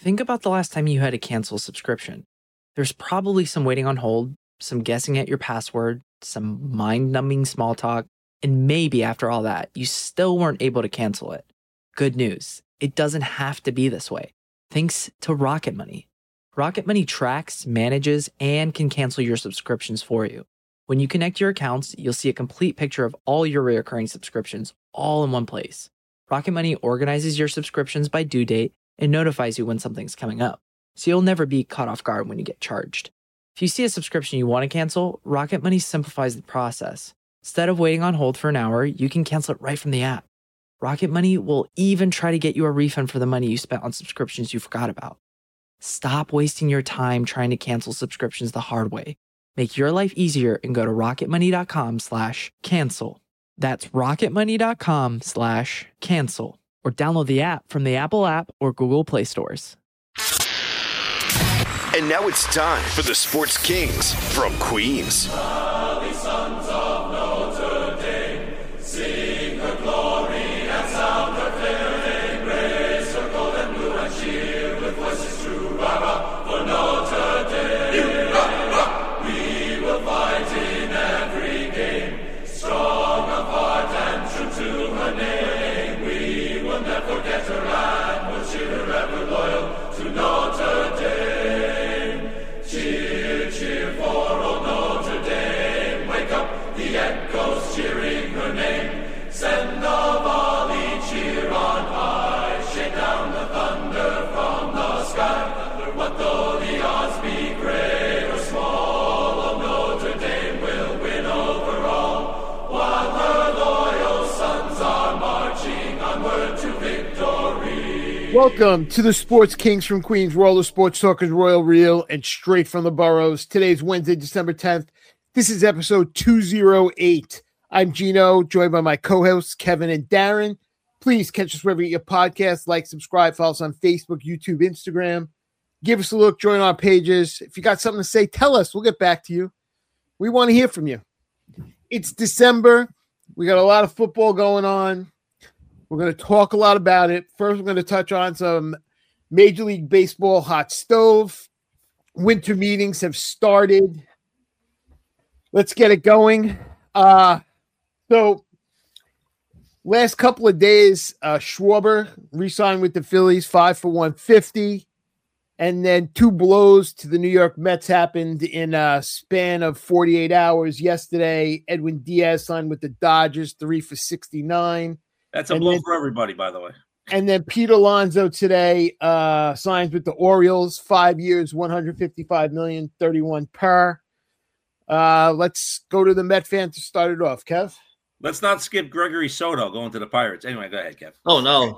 Think about the last time you had to cancel a subscription. There's probably some waiting on hold, some guessing at your password, some mind-numbing small talk, and maybe after all that, you still weren't able to cancel it. Good news, it doesn't have to be this way. Thanks to Rocket Money. Rocket Money tracks, manages, and can cancel your subscriptions for you. When you connect your accounts, you'll see a complete picture of all your recurring subscriptions all in one place. Rocket Money organizes your subscriptions by due date and notifies you when something's coming up, so you'll never be caught off guard when you get charged. If you see a subscription you want to cancel, Rocket Money simplifies the process. Instead of waiting on hold for an hour, you can cancel it right from the app. Rocket Money will even try to get you a refund for the money you spent on subscriptions you forgot about. Stop wasting your time trying to cancel subscriptions the hard way. Make your life easier and go to rocketmoney.com/cancel. That's rocketmoney.com/cancel. Or download the app from the Apple app or Google Play stores. And now it's time for the Sports Kings from Queens. Early sons of Notre Dame, sing her glory and sound her fame. Raise her gold and blue and cheer with voices true. Rah-rah for Notre Dame. We will fight in every game, strong of heart and true to her name. We will never forget her and will cheer her ever loyal to Notre Dame. Cheer, cheer for old Notre Dame. Wake up the echoes cheering her name. Send the volley cheer on high. Shake down the thunder from the sky. What though the odds be great or small, old Notre Dame will win over all. While her loyal sons are marching onward to victory. Welcome to the Sports Kings from Queens, where all the sports talk is royal, real, and straight from the boroughs. Today's Wednesday, December 10th. This is episode 208. I'm Gino, joined by my co-hosts, Kevin and Darren. Please catch us wherever you get your podcasts. Like, subscribe, follow us on Facebook, YouTube, Instagram. Give us a look, join our pages. If you got something to say, tell us. We'll get back to you. We want to hear from you. It's December. We got a lot of football going on. We're going to talk a lot about it. First, we're going to touch on some Major League Baseball hot stove. Winter meetings have started. Let's get it going. So, last couple of days, Schwarber re-signed with the Phillies, 5 for $150. And then two blows to the New York Mets happened in a span of 48 hours. Yesterday, Edwin Diaz signed with the Dodgers, 3 for $69. That's a blow for everybody, by the way. And then Pete Alonso today signs with the Orioles, 5 years, $155 million, 31 per. Let's go to the Met fan to start it off. Kev? Let's not skip Gregory Soto going to the Pirates. Anyway, go ahead, Kev. Oh, no.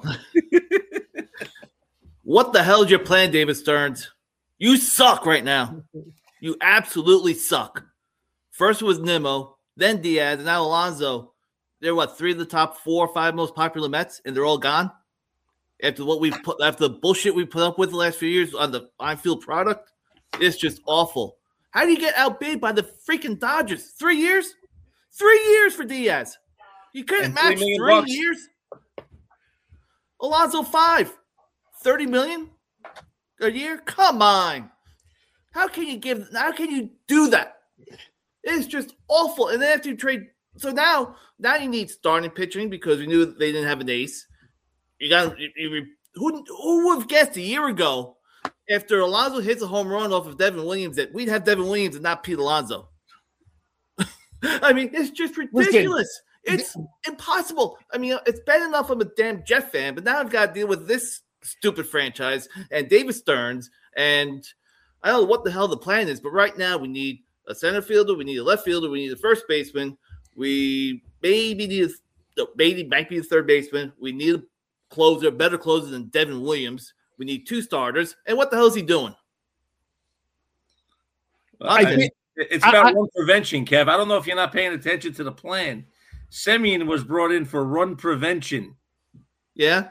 What the hell is your plan, David Stearns? You suck right now. You absolutely suck. First was Nimmo, then Diaz, and now Alonso. They're three of the top 4 or 5 most popular Mets, and they're all gone? After the bullshit we put up with the last few years on the on-field product, it's just awful. How do you get outbid by the freaking Dodgers? 3 years? 3 years for Diaz. You couldn't match 3 years? Alonso, 5. $30 million a year? Come on. How can you do that? It's just awful. And then after you trade, so now you need starting pitching because we knew they didn't have an ace. Who would have guessed a year ago after Alonso hits a home run off of Devin Williams that we'd have Devin Williams and not Pete Alonso? I mean, it's just ridiculous. It's impossible. I mean, it's bad enough I'm a damn Jet fan, but now I've got to deal with this stupid franchise and David Stearns, and I don't know what the hell the plan is, but right now we need a center fielder, we need a left fielder, we need a first baseman, we maybe need might be the third baseman, we need a closer, better closer than Devin Williams, we need 2 starters, and what the hell is he doing? It's about run prevention, Kev. I don't know if you're not paying attention to the plan. Semien was brought in for run prevention. Yeah?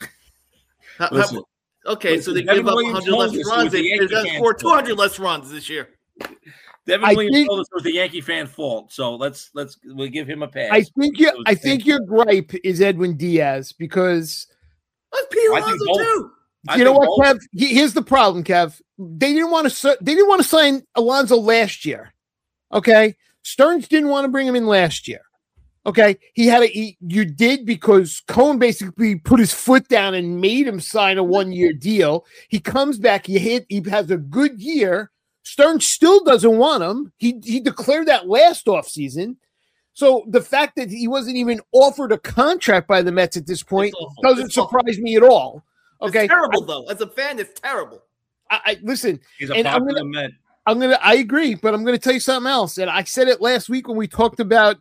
Okay, so they give up 100 less runs. They scored 200 less runs this year. Devin Williams told us it was the Yankee fan fault, so we'll give him a pass. I think your gripe is Edwin Diaz because that's Pete Alonso too. You know what, Kev? Here's the problem, Kev. They didn't want to sign Alonso last year. Okay, Stearns didn't want to bring him in last year. Okay, you did because Cohen basically put his foot down and made him sign a 1-year deal. He comes back, he has a good year. Stearns still doesn't want him. He declared that last offseason. So the fact that he wasn't even offered a contract by the Mets at this point doesn't surprise me at all. Okay, it's terrible though. As a fan, it's terrible. I listen. He's a popular Met. I agree, but I'm gonna tell you something else. And I said it last week when we talked about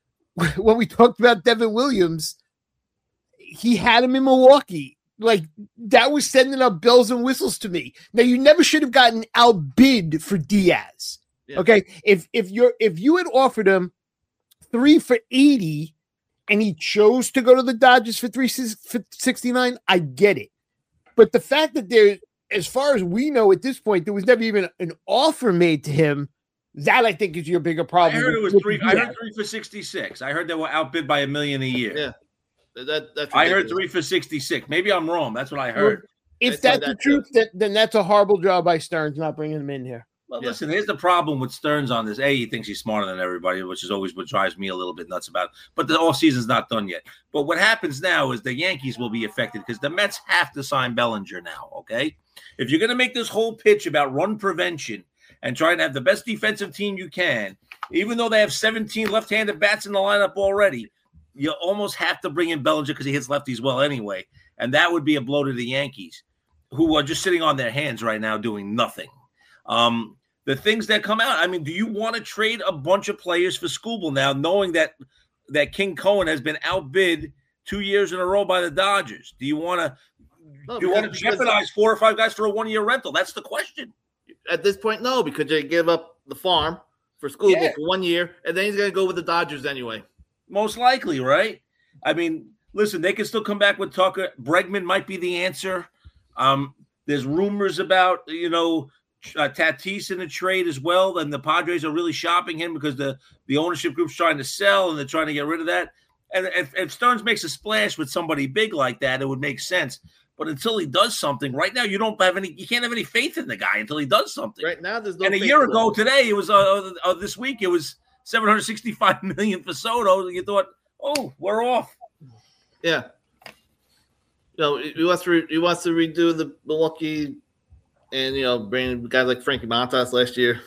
Devin Williams. He had him in Milwaukee. Like that was sending up bells and whistles to me. Now you never should have gotten outbid for Diaz. Yeah. Okay, if you had offered him 3 for $80 and he chose to go to the Dodgers for $369, I get it. But the fact that there, as far as we know at this point, there was never even an offer made to him, that I think is your bigger problem. I heard it was 3 for $66. I heard they were outbid by $1 million a year. Yeah. That's I heard 3 for $66. Maybe I'm wrong. That's what I heard. If that's the truth, then that's a horrible job by Stearns not bringing him in here. Well, listen, here's the problem with Stearns on this. He thinks he's smarter than everybody, which is always what drives me a little bit nuts about it. But the offseason's not done yet. But what happens now is the Yankees will be affected because the Mets have to sign Bellinger now, okay? If you're going to make this whole pitch about run prevention and try to have the best defensive team you can, even though they have 17 left-handed bats in the lineup already, you almost have to bring in Bellinger because he hits lefties well anyway. And that would be a blow to the Yankees, who are just sitting on their hands right now doing nothing. The things that come out, I mean, do you want to trade a bunch of players for Skubal now, knowing that King Cohen has been outbid 2 years in a row by the Dodgers? Do you want to jeopardize 4 or 5 guys for a 1-year rental? That's the question. At this point, no, because they give up the farm for Skubal for 1 year, and then he's going to go with the Dodgers anyway. Most likely, right? I mean, listen, they can still come back with Tucker. Bregman might be the answer. There's rumors about, Tatis in the trade as well, and the Padres are really shopping him because the ownership group's trying to sell and they're trying to get rid of that. And if Stearns makes a splash with somebody big like that, it would make sense. But until he does something, right now you can't have any faith in the guy until he does something. Right now, there's no. And a year ago today, it was this week it was $765 million for Soto. You thought, oh, we're off. Yeah. He wants to redo the Milwaukee. And, bringing guys like Frankie Montas last year.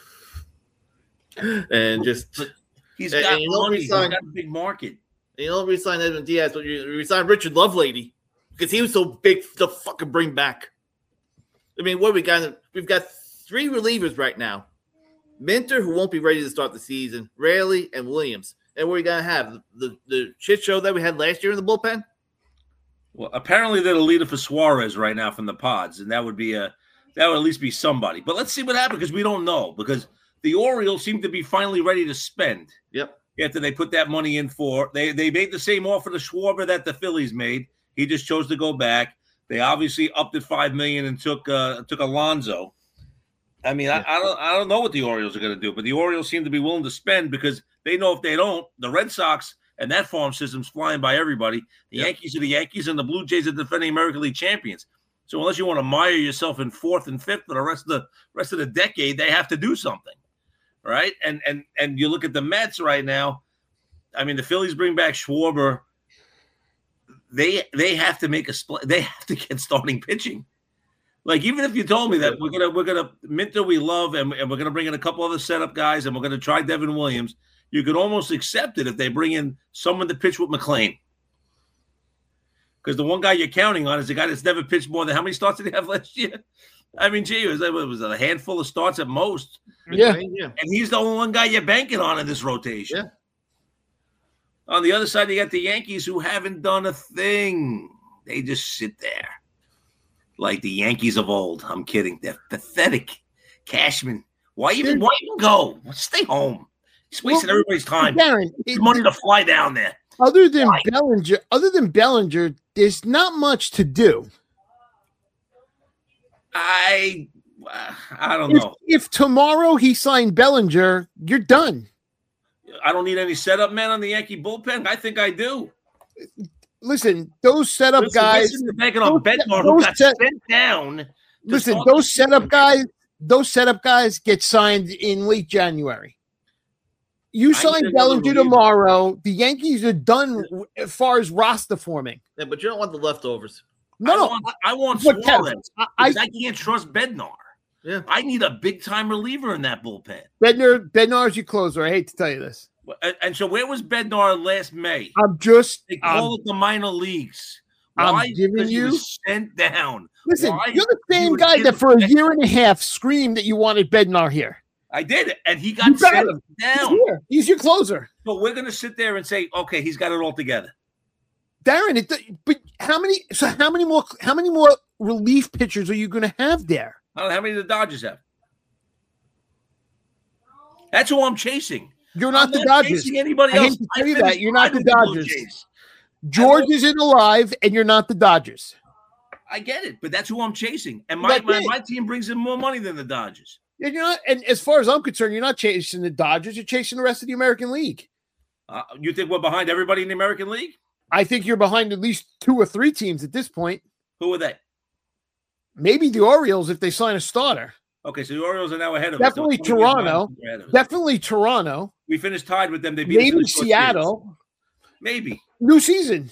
And just – he's got money. He's got a big market. And you don't re-sign Edwin Diaz, but you re-sign Richard Lovelady because he was so big to fucking bring back. I mean, what we got? We've got 3 relievers right now. Minter, who won't be ready to start the season, Raley, and Williams. And what are we going to have? The shit show that we had last year in the bullpen? Well, apparently they're the leader for Suarez right now from the Pods, and that would at least be somebody. But let's see what happens because we don't know. Because the Orioles seem to be finally ready to spend. Yep. After they put that money in for – they made the same offer to Schwarber that the Phillies made. He just chose to go back. They obviously upped it $5 million and took Alonso. I mean, yeah. I don't know what the Orioles are going to do, but the Orioles seem to be willing to spend because they know if they don't, the Red Sox and that farm system's flying by everybody. The Yankees are the Yankees, and the Blue Jays are defending American League champions. So unless you want to mire yourself in 4th and 5th for the rest of the decade, they have to do something, right? And you look at the Mets right now. I mean, the Phillies bring back Schwarber. They have to make a split. They have to get starting pitching. Like even if you told me that we're gonna Minter we love and we're gonna bring in a couple other setup guys and we're gonna try Devin Williams, you could almost accept it if they bring in someone to pitch with McClain. Because the one guy you're counting on is the guy that's never pitched more than how many starts did he have last year? I mean, gee, it was a handful of starts at most. Yeah. And he's the only one guy you're banking on in this rotation. Yeah. On the other side, you got the Yankees who haven't done a thing. They just sit there like the Yankees of old. I'm kidding. They're pathetic. Cashman, why even go? Stay home. He's wasting everybody's time. Darren, money to fly down there. Other than Bellinger, there's not much to do. I don't know. If tomorrow he signed Bellinger, you're done. I don't need any setup man on the Yankee bullpen. I think I do. listen, those setup guys. Listen, banking on Bednar, who got sent down. Listen, those setup guys get signed in late January. You sign Bellinger tomorrow. The Yankees are done as far as roster forming. Yeah, but you don't want the leftovers. No, I want Suarez. I can't trust Bednar. Yeah, I need a big time reliever in that bullpen. Bednar's your closer. I hate to tell you this. And so, where was Bednar last May? They call it the minor leagues. I'm giving you sent down. Listen, you're the same guy that for a year and a half screamed that you wanted Bednar here. I did it, and he got sent down. He's your closer. So we're going to sit there and say, okay, he's got it all together. Darren, but how many more relief pitchers are you going to have there? I don't know how many the Dodgers have. That's who I'm chasing. You're not the Dodgers. Anybody else? I hate to tell you that. You're not the Dodgers. George isn't alive, and you're not the Dodgers. I get it, but that's who I'm chasing. And my team brings in more money than the Dodgers. And you're not. And as far as I'm concerned, you're not chasing the Dodgers. You're chasing the rest of the American League. You think we're behind everybody in the American League? I think you're behind at least 2 or 3 teams at this point. Who are they? Maybe the Orioles if they sign a starter. Okay, so the Orioles are now ahead of Definitely us. Toronto. Definitely Toronto. We finished tied with them. They beat maybe Seattle. Series. Maybe. New season.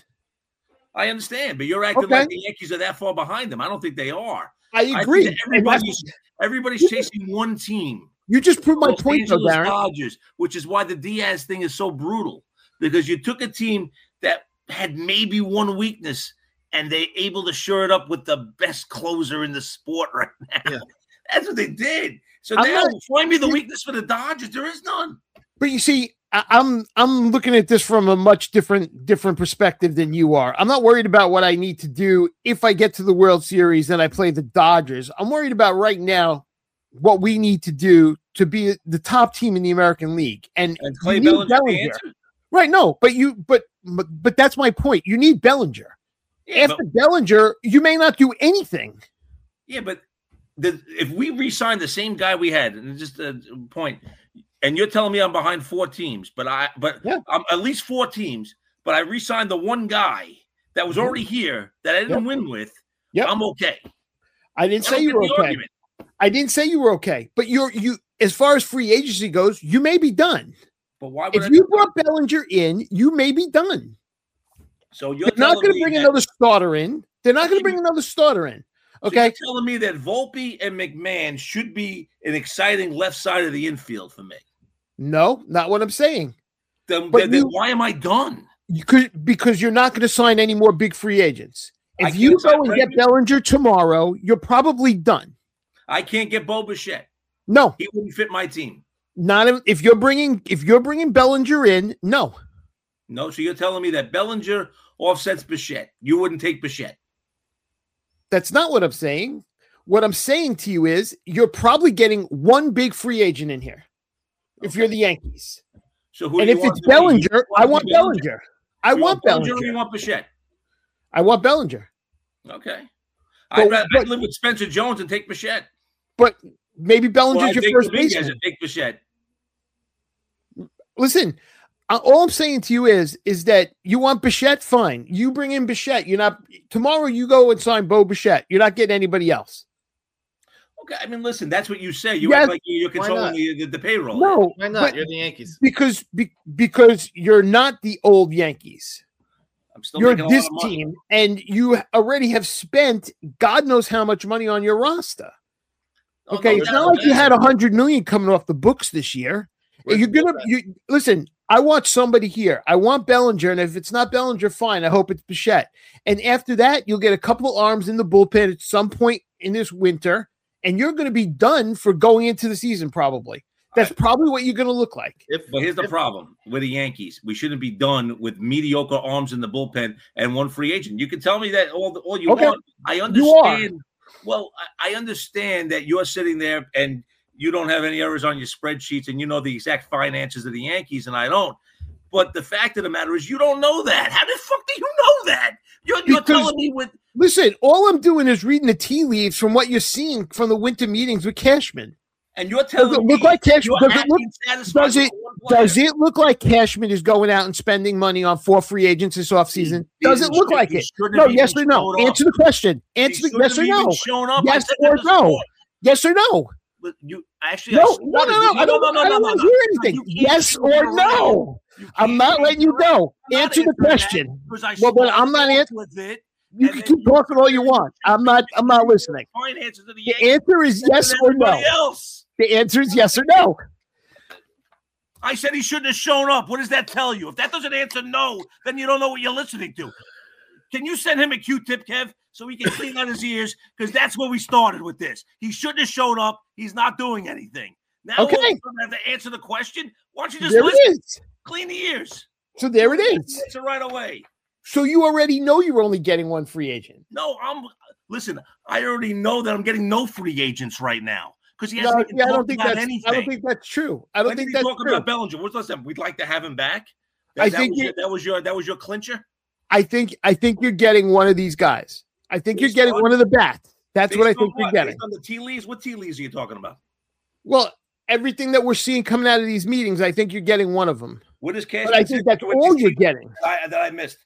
I understand, but you're acting like the Yankees are that far behind them. I don't think they are. I agree. Everybody's chasing one team. You just proved my point, though, Darren. Dodgers, which is why the Diaz thing is so brutal, because you took a team that had maybe one weakness, and they're able to shore it up with the best closer in the sport right now. Yeah. That's what they did. So now find me the weakness for the Dodgers. There is none. But you see, I'm looking at this from a much different perspective than you are. I'm not worried about what I need to do if I get to the World Series and I play the Dodgers. I'm worried about right now what we need to do to be the top team in the American League. And Clay Bellinger. Right? No, but that's my point. You need Bellinger. Yeah, after Bellinger, you may not do anything. Yeah, but if we re-sign the same guy we had, and just a point, and you're telling me I'm behind 4 teams, but I'm at least 4 teams, but I re-signed the one guy that was already here that I didn't win with. Yeah, I'm okay. I didn't say you were okay. I didn't say you were okay, but you as far as free agency goes, you may be done. But why would if you brought Bellinger in, you may be done. So you're not going to bring another starter in. They're not going to bring another starter in. Okay. So you're telling me that Volpe and McMahon should be an exciting left side of the infield for me? No, not what I'm saying. Then why am I done? Because you're not going to sign any more big free agents. If you go and get Bellinger tomorrow, you're probably done. I can't get Bo Bichette. No, he wouldn't fit my team. Not if you're bringing Bellinger in. No. So you're telling me that Bellinger offsets Bichette. You wouldn't take Bichette. That's not what I'm saying. What I'm saying to you is you're probably getting one big free agent in here. If you're the Yankees. So who? And if it's Bellinger, I want Bellinger. I want Bellinger. Or you want Bichette? I want Bellinger. Okay. I'd live with Spencer Jones and take Bichette. But maybe Bellinger's your first baseman. Take Bichette. Listen, all I'm saying to you is that you want Bichette, fine. You bring in Bichette. You're not tomorrow. You go and sign Bo Bichette. You're not getting anybody else. Okay, I mean, listen, that's what you say. You act like you're controlling the payroll. No, why not? You're the Yankees. Because you're not the old Yankees. I'm still you're this team, and you already have spent God knows how much money on your roster. Okay, it's not like you had $100 million coming off the books this year. Listen. I want somebody here. I want Bellinger, and if it's not Bellinger, fine. I hope it's Bichette. And after that, you'll get a couple of arms in the bullpen at some point in this winter, and you're going to be done for going into the season probably. That's probably what you're going to look like. But here's the problem with the Yankees. We shouldn't be done with mediocre arms in the bullpen and one free agent. You can tell me that all you want. I understand. Well, I understand that you're sitting there and you don't have any errors on your spreadsheets and you know the exact finances of the Yankees and I don't. But the fact of the matter is you don't know that. How the fuck do you know that? You're telling me with – Listen, all I'm doing is reading the tea leaves from what you're seeing from the winter meetings with Cashman. And you're telling Does it me look like Cashman? you're Does it happy look? and satisfied Does with it? one player. Does it look like Cashman is going out and spending money on 4 free agents this offseason? Does it look like it? No. Yes or no? Answer the question. Answer the yes or no. Yes or no? Yes or no? But you actually, No. I don't want to hear anything. Yes or no? I'm not letting you go. Answer the question. Well, but I'm not answering. with it. You can keep talking all you want. I'm not listening. Finances of the The answer is yes or no. else. The answer is yes or no. I said he shouldn't have shown up. What does that tell you? If that doesn't answer no, then you don't know what you're listening to. Can you send him a Q-tip, Kev, so he can clean out his ears? Because that's where we started with this. He shouldn't have shown up. He's not doing anything. Now Okay. we're going to have to answer the question. Why don't you just There listen? it is. Clean the ears. So there it is. Answer right away. So you already know you're only getting one free agent. No, listen, I already know that I'm getting no free agents right now. Because he No, hasn't even I don't talked think about that's. anything. I don't think that's true. I don't When think did he that's talk true. about Bellinger? What's last time? We'd like to have him back. I think that was your clincher. I think you're getting one of these guys. I think you're Based getting on- one of the bats. That's what I Based on think you're getting. Based on the tea leaves? What tea leaves are you talking about? Well, everything that we're seeing coming out of these meetings, I think you're getting one of them. What is Cash? But I think that's all you're getting. that I missed.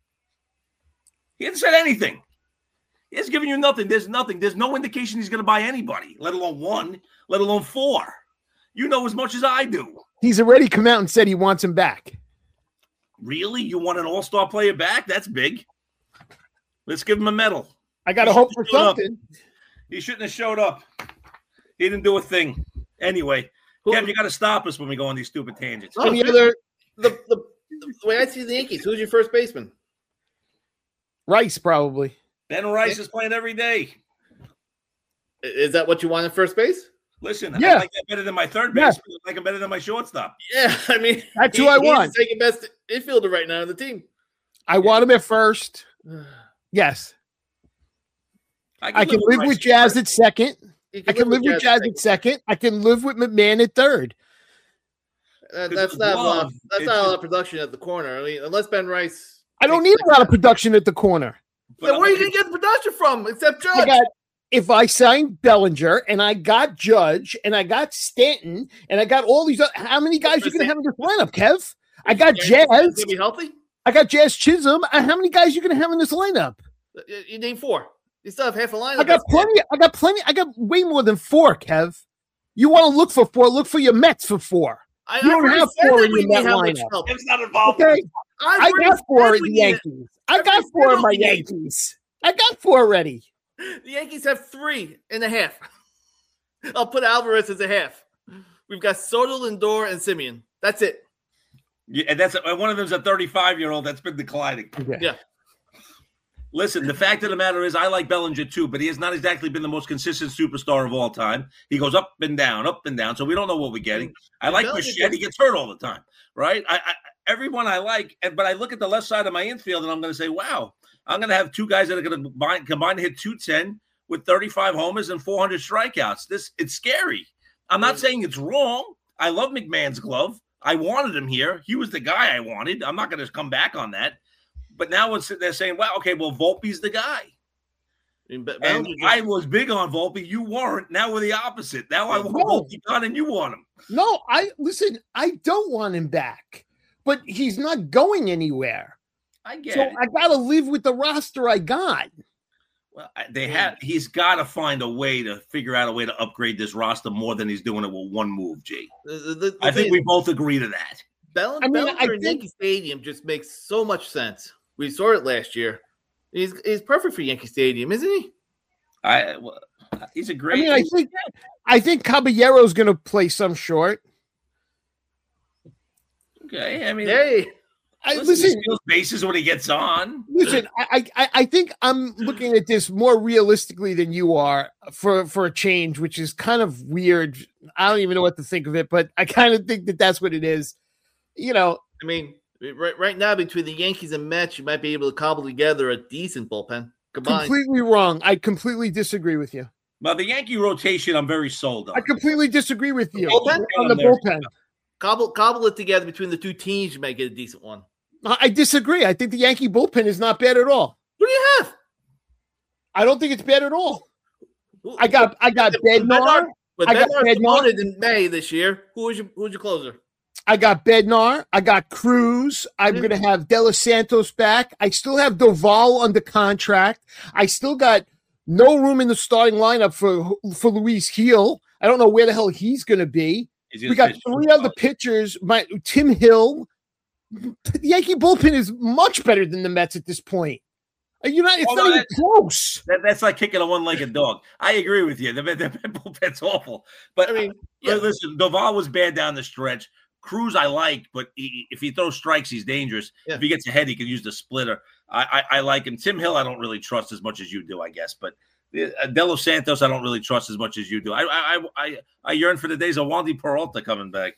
He hasn't said anything. He hasn't given you nothing. There's nothing. There's no indication he's going to buy anybody, let alone one, let alone 4. You know as much as I do. He's already come out and said he wants him back. Really? You want an all-star player back? That's big. Let's give him a medal. I got to He hope shouldn't for have showed up. something. He shouldn't have showed up. He didn't do a thing. Anyway, Kev, you got to stop us when we go on these stupid tangents. Oh, Any other the way I see the Yankees, who's your first baseman? Rice probably. Ben Rice is playing every day. Is that what you want at first base? Listen, Yeah. I like that better than my third Yeah. baseman. I like him better than my shortstop. Yeah, I mean That's who I want. He's the second best infielder right now on the team. I want him at first. Yes. I can live with Jazz at second. I can live with Jazz at second. I can live with McMahon at third. That's not a lot of production at the corner. I mean, unless Ben Rice. I don't need a lot of production at the corner. Then where are you going to get the production from except Judge? If I signed Bellinger and I got Judge and I got Stanton and I got all these, how many guys you going to have in this lineup, Kev? I got Jazz. Going to be healthy? I got Jazz Chisholm. How many guys you going to have in this lineup? You need 4. You still have half a lineup. I got plenty. I got way more than 4, Kev. You want to look for 4? Look for your Mets for 4. You don't have 4 in your Met lineup. It's not involved. Okay. I got 4 in the Yankees. I got 4 in my Yankees. I got 4 already. The Yankees have 3.5. I'll put Alvarez as a half. We've got Soto, Lindor, and Simeon. That's it. Yeah, and that's one of them's a 35-year-old that's been declining. Okay. Yeah. Listen, the fact of the matter is I like Bellinger too, but he has not exactly been the most consistent superstar of all time. He goes up and down, so we don't know what we're getting. I like Bichette. He gets hurt all the time, right? Everyone I like, but I look at the left side of my infield and I'm going to say, wow, I'm going to have 2 guys that are going to combine to hit 210 with 35 homers and 400 strikeouts. It's scary. I'm not saying it's wrong. I love McMahon's glove. I wanted him here. He was the guy I wanted. I'm not going to come back on that. But now they're saying, well, okay, well, Volpe's the guy. And I was big on Volpe. You weren't. Now we're the opposite. Now I want Volpe gone and you want him. No, I don't want him back, but he's not going anywhere. I get so it. I got to live with the roster I got. Well, he's got to find a way to figure out a way to upgrade this roster more than he's doing it with one move, G. I think we both agree to that. Bellinger in Yankee Stadium just makes so much sense. We saw it last year. He's perfect for Yankee Stadium, isn't he? He's a great. I think Caballero's going to play some short. Okay, I mean, listen, he steals bases when he gets on. Listen, I think I'm looking at this more realistically than you are for a change, which is kind of weird. I don't even know what to think of it, but I kind of think that that's what it is. You know, I mean, right now between the Yankees and Mets, you might be able to cobble together a decent bullpen. Combined. Completely wrong. I completely disagree with you. Well, the Yankee rotation, I'm very sold on. I completely disagree with you bullpen? on the bullpen. Cobble it together between the 2 teams, you might get a decent one. I disagree. I think the Yankee bullpen is not bad at all. Who do you have? I don't think it's bad at all. I got Bednar. But I got Bednar's Bednar. promoted in May this year. Who's your closer? I got Bednar. I got Cruz. I'm going to have De Los Santos back. I still have Doval under contract. I still got no room in the starting lineup for Luis Heel. I don't know where the hell he's going to be. We got 3 other pitchers. Tim Hill. The Yankee bullpen is much better than the Mets at this point. It's not even close. That's like kicking a one-legged dog. I agree with you. The bullpen's awful. But I mean, listen, Doval was bad down the stretch. Cruz I like, but if he throws strikes, he's dangerous. Yeah. If he gets ahead, he can use the splitter. I like him. Tim Hill, I don't really trust as much as you do, I guess. But De Los Santos, I don't really trust as much as you do. I yearn for the days of Wandy Peralta coming back.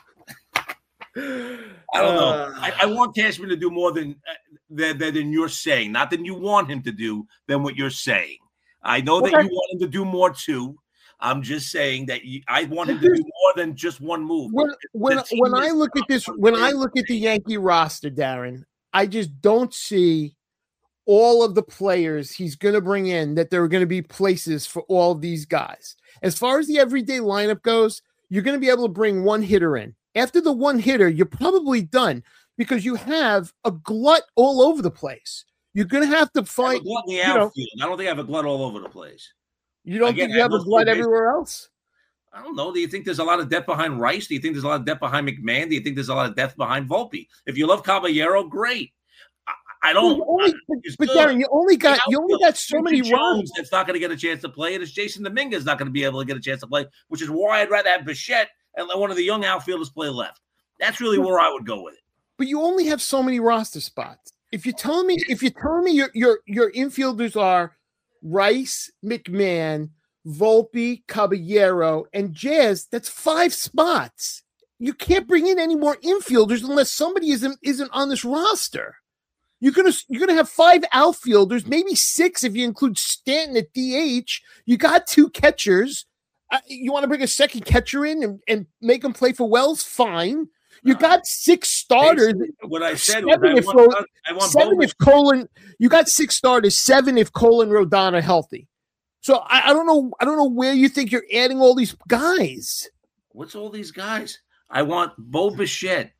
I don't know. I want Cashman to do more than you're saying, not than you want him to do, than what you're saying. I know that you want him to do more too. I'm just saying that I want him to do more than just one move. When I look at this, when I look at the Yankee roster, Darren, I just don't see all of the players he's going to bring in that there are going to be places for all of these guys. As far as the everyday lineup goes, you're going to be able to bring one hitter in. After the one hitter, you're probably done because you have a glut all over the place. You're going to have to find a glut in the outfield. I don't think I have a glut all over the place. You don't think you have a glut everywhere else? I don't know. Do you think there's a lot of depth behind Rice? Do you think there's a lot of depth behind McMahon? Do you think there's a lot of depth behind Volpe? If you love Caballero, great. I don't. But Darren, you only got so many runs. That's not going to get a chance to play, and it's Jason Dominguez not going to be able to get a chance to play, which is why I'd rather have Bichette and let one of the young outfielders play left. That's really where I would go with it. But you only have so many roster spots. If you're telling me your infielders are Rice, McMahon, Volpe, Caballero, and Jazz, that's 5 spots. You can't bring in any more infielders unless somebody isn't on this roster. You're gonna have 5 outfielders, maybe 6 if you include Stanton at DH. You got 2 catchers. You want to bring a second catcher in and make them play for Wells? Fine. You got 6 starters. What I said was I want 7 if Colin. You got 6 starters. 7 if Cole and Rodon are healthy. So I don't know. I don't know where you think you're adding all these guys. What's all these guys? I want Bo Bichette.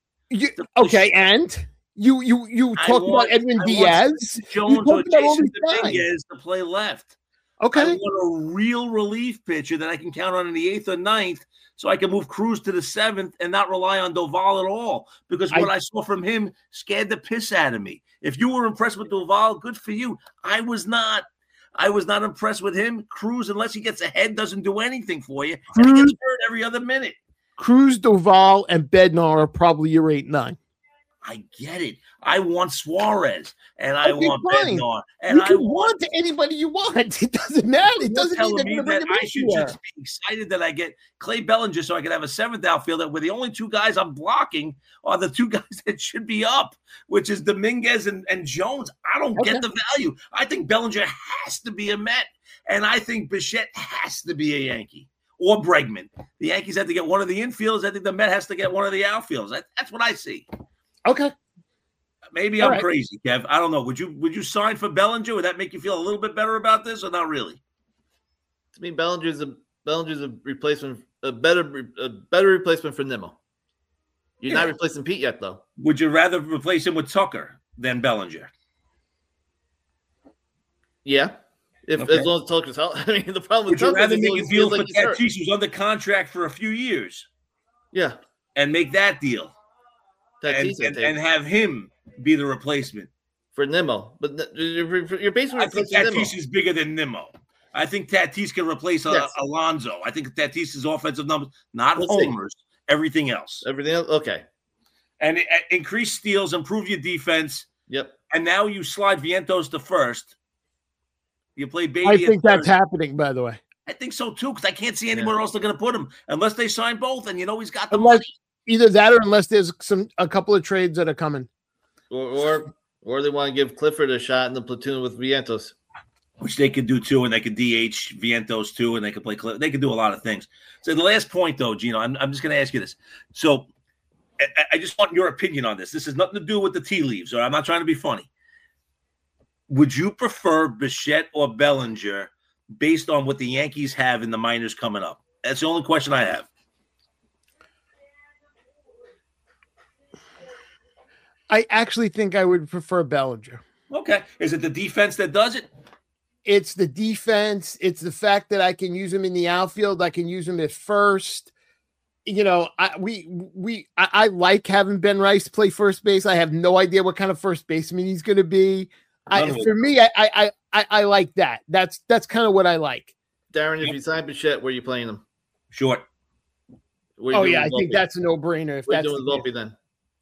And you talked about Edwin Diaz. Jones or Jason Dominguez to play left. Okay. I want a real relief pitcher that I can count on in the 8th or 9th so I can move Cruz to the 7th and not rely on Doval at all because what I saw from him scared the piss out of me. If you were impressed with Doval, good for you. I was not. I was not impressed with him. Cruz, unless he gets ahead, doesn't do anything for you. And he gets hurt every other minute. Cruz, Doval, and Bednar are probably your 8-9. I get it. I want Suarez, and I want Bednar, and you can want anybody you want. It doesn't matter. It doesn't mean that I should just be excited that I get Clay Bellinger so I can have a 7th outfielder where the only 2 guys I'm blocking are the 2 guys that should be up, which is Dominguez and Jones. I don't get the value. I think Bellinger has to be a Met, and I think Bichette has to be a Yankee. Or Bregman. The Yankees have to get one of the infielders. I think the Met has to get one of the outfielders. That's what I see. Okay. Maybe I'm crazy, Kev. I don't know. Would you sign for Bellinger? Would that make you feel a little bit better about this, or not really? To me, Bellinger's a replacement, a better replacement for Nimmo. You're not replacing Pete yet, though. Would you rather replace him with Tucker than Bellinger? Yeah. As long as Tucker's out. I mean, the problem with Tucker is rather make a deal for Tatis, who's under contract for a few years. Yeah. And make that deal. And have him be the replacement for Nimmo. But you're basically I think Tatis is bigger than Nimmo. I think Tatis can replace Alonso. I think Tatis's offensive numbers, not homers, everything else. Everything else? Okay. And increase steals, improve your defense. Yep. And now you slide Vientos to first. You play Baby. I think that's happening, by the way. I think so, too, because I can't see anywhere else they're going to put him unless they sign both. And, he's got the money. Either that or unless there's a couple of trades that are coming. Or they want to give Clifford a shot in the platoon with Vientos. Which they could do, too, and they could DH Vientos, too, and they could play Clifford. They could do a lot of things. So the last point, though, Gino, I'm just going to ask you this. So I just want your opinion on this. This has nothing to do with the tea leaves, or I'm not trying to be funny. Would you prefer Bichette or Bellinger based on what the Yankees have in the minors coming up? That's the only question I have. I actually think I would prefer Bellinger. Okay. Is it the defense that does it? It's the defense. It's the fact that I can use him in the outfield. I can use him at first. You know, I like having Ben Rice play first base. I have no idea what kind of first baseman he's going to be. For me, I like that. That's kind of what I like. Darren, if you sign Bichette, where are you playing him? Short. I think that's a no-brainer. If what that's are you doing Volpe then?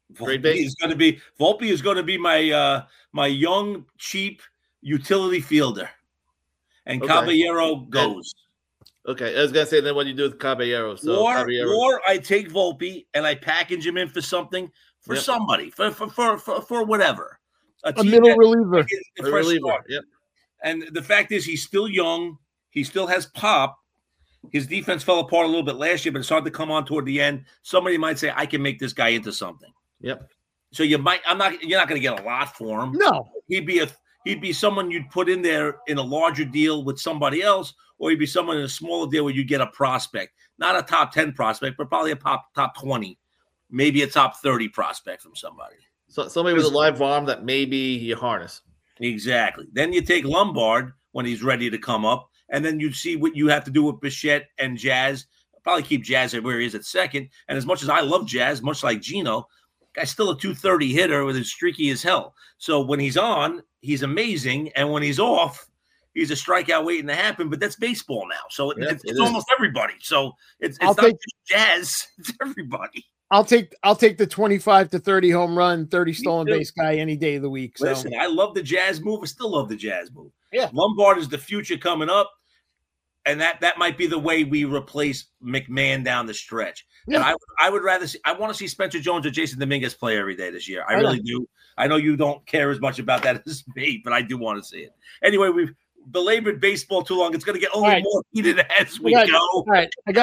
Volpe is going to be my my young, cheap utility fielder. And Caballero goes. Okay, I was gonna say then what do you do with Caballero? So or I take Volpe and I package him in for something for somebody for whatever. A middle reliever. Yep. And the fact is, he's still young. He still has pop. His defense fell apart a little bit last year, but it's hard to come on toward the end. Somebody might say, I can make this guy into something. Yep. So you're not going to get a lot for him. No. He'd be someone you'd put in there in a larger deal with somebody else, or he'd be someone in a smaller deal where you get a prospect, not a top 10 prospect, but probably a top 20, maybe a top 30 prospect from somebody. So somebody with a live arm that maybe you harness. Exactly. Then you take Lombard when he's ready to come up, and then you see what you have to do with Bichette and Jazz. I'll probably keep Jazz where he is at second. And as much as I love Jazz, much like Gino, guy's still a 230 hitter with his streaky as hell. So when he's on, he's amazing, and when he's off, he's a strikeout waiting to happen. But that's baseball now, so it's almost everybody. So it's not just Jazz; it's everybody. I'll take the 25 to 30 home run, 30 stolen base guy any day of the week. So. Listen, I love the Jazz move. I still love the Jazz move. Yeah, Lombard is the future coming up, and that might be the way we replace McMahon down the stretch. Yeah. And I would rather see. I want to see Spencer Jones or Jason Dominguez play every day this year. I really do. I know you don't care as much about that as me, but I do want to see it. Anyway, we've belabored baseball too long. It's going to get only more heated as we go. All right,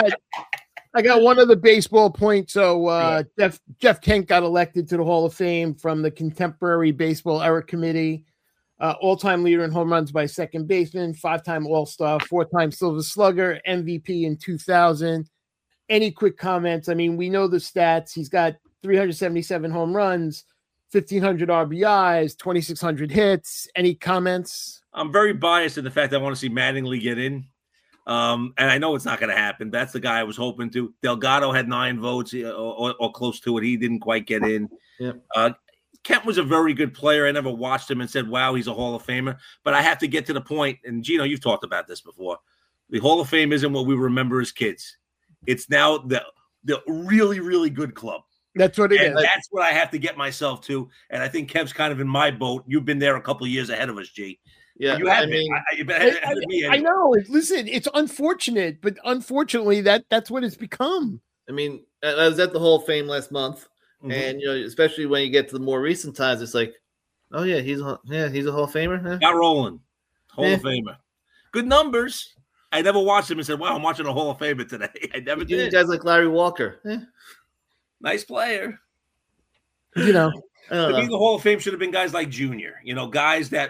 I got one other baseball point. So Jeff Kent got elected to the Hall of Fame from the Contemporary Baseball Era Committee. All-time leader in home runs by second baseman, 5-time All-Star, 4-time Silver Slugger, MVP in 2000. Any quick comments? I mean, we know the stats. He's got 377 home runs, 1,500 RBIs, 2,600 hits. Any comments? I'm very biased in the fact that I want to see Mattingly get in. And I know it's not going to happen. That's the guy I was hoping to. Delgado had 9 votes or close to it. He didn't quite get in. Yep. Kent was a very good player. I never watched him and said, wow, he's a Hall of Famer. But I have to get to the point, and Gino, you've talked about this before. The Hall of Fame isn't what we remember as kids. It's now the really, really good club. That's what it is. That's what I have to get myself to. And I think Kev's kind of in my boat. You've been there a couple of years ahead of us, G. Yeah, you have been. You've been ahead of me anyway. I know. Listen, it's unfortunate, but unfortunately, that's what it's become. I mean, I was at the Hall of Fame last month, and especially when you get to the more recent times, it's like, oh yeah, he's a Hall of Famer. Huh? Got rolling, Hall of Famer, good numbers. I never watched him and said, "Wow, I'm watching a Hall of Famer today." I never did. Guys like Larry Walker, nice player. To me, the Hall of Fame should have been guys like Junior. Guys that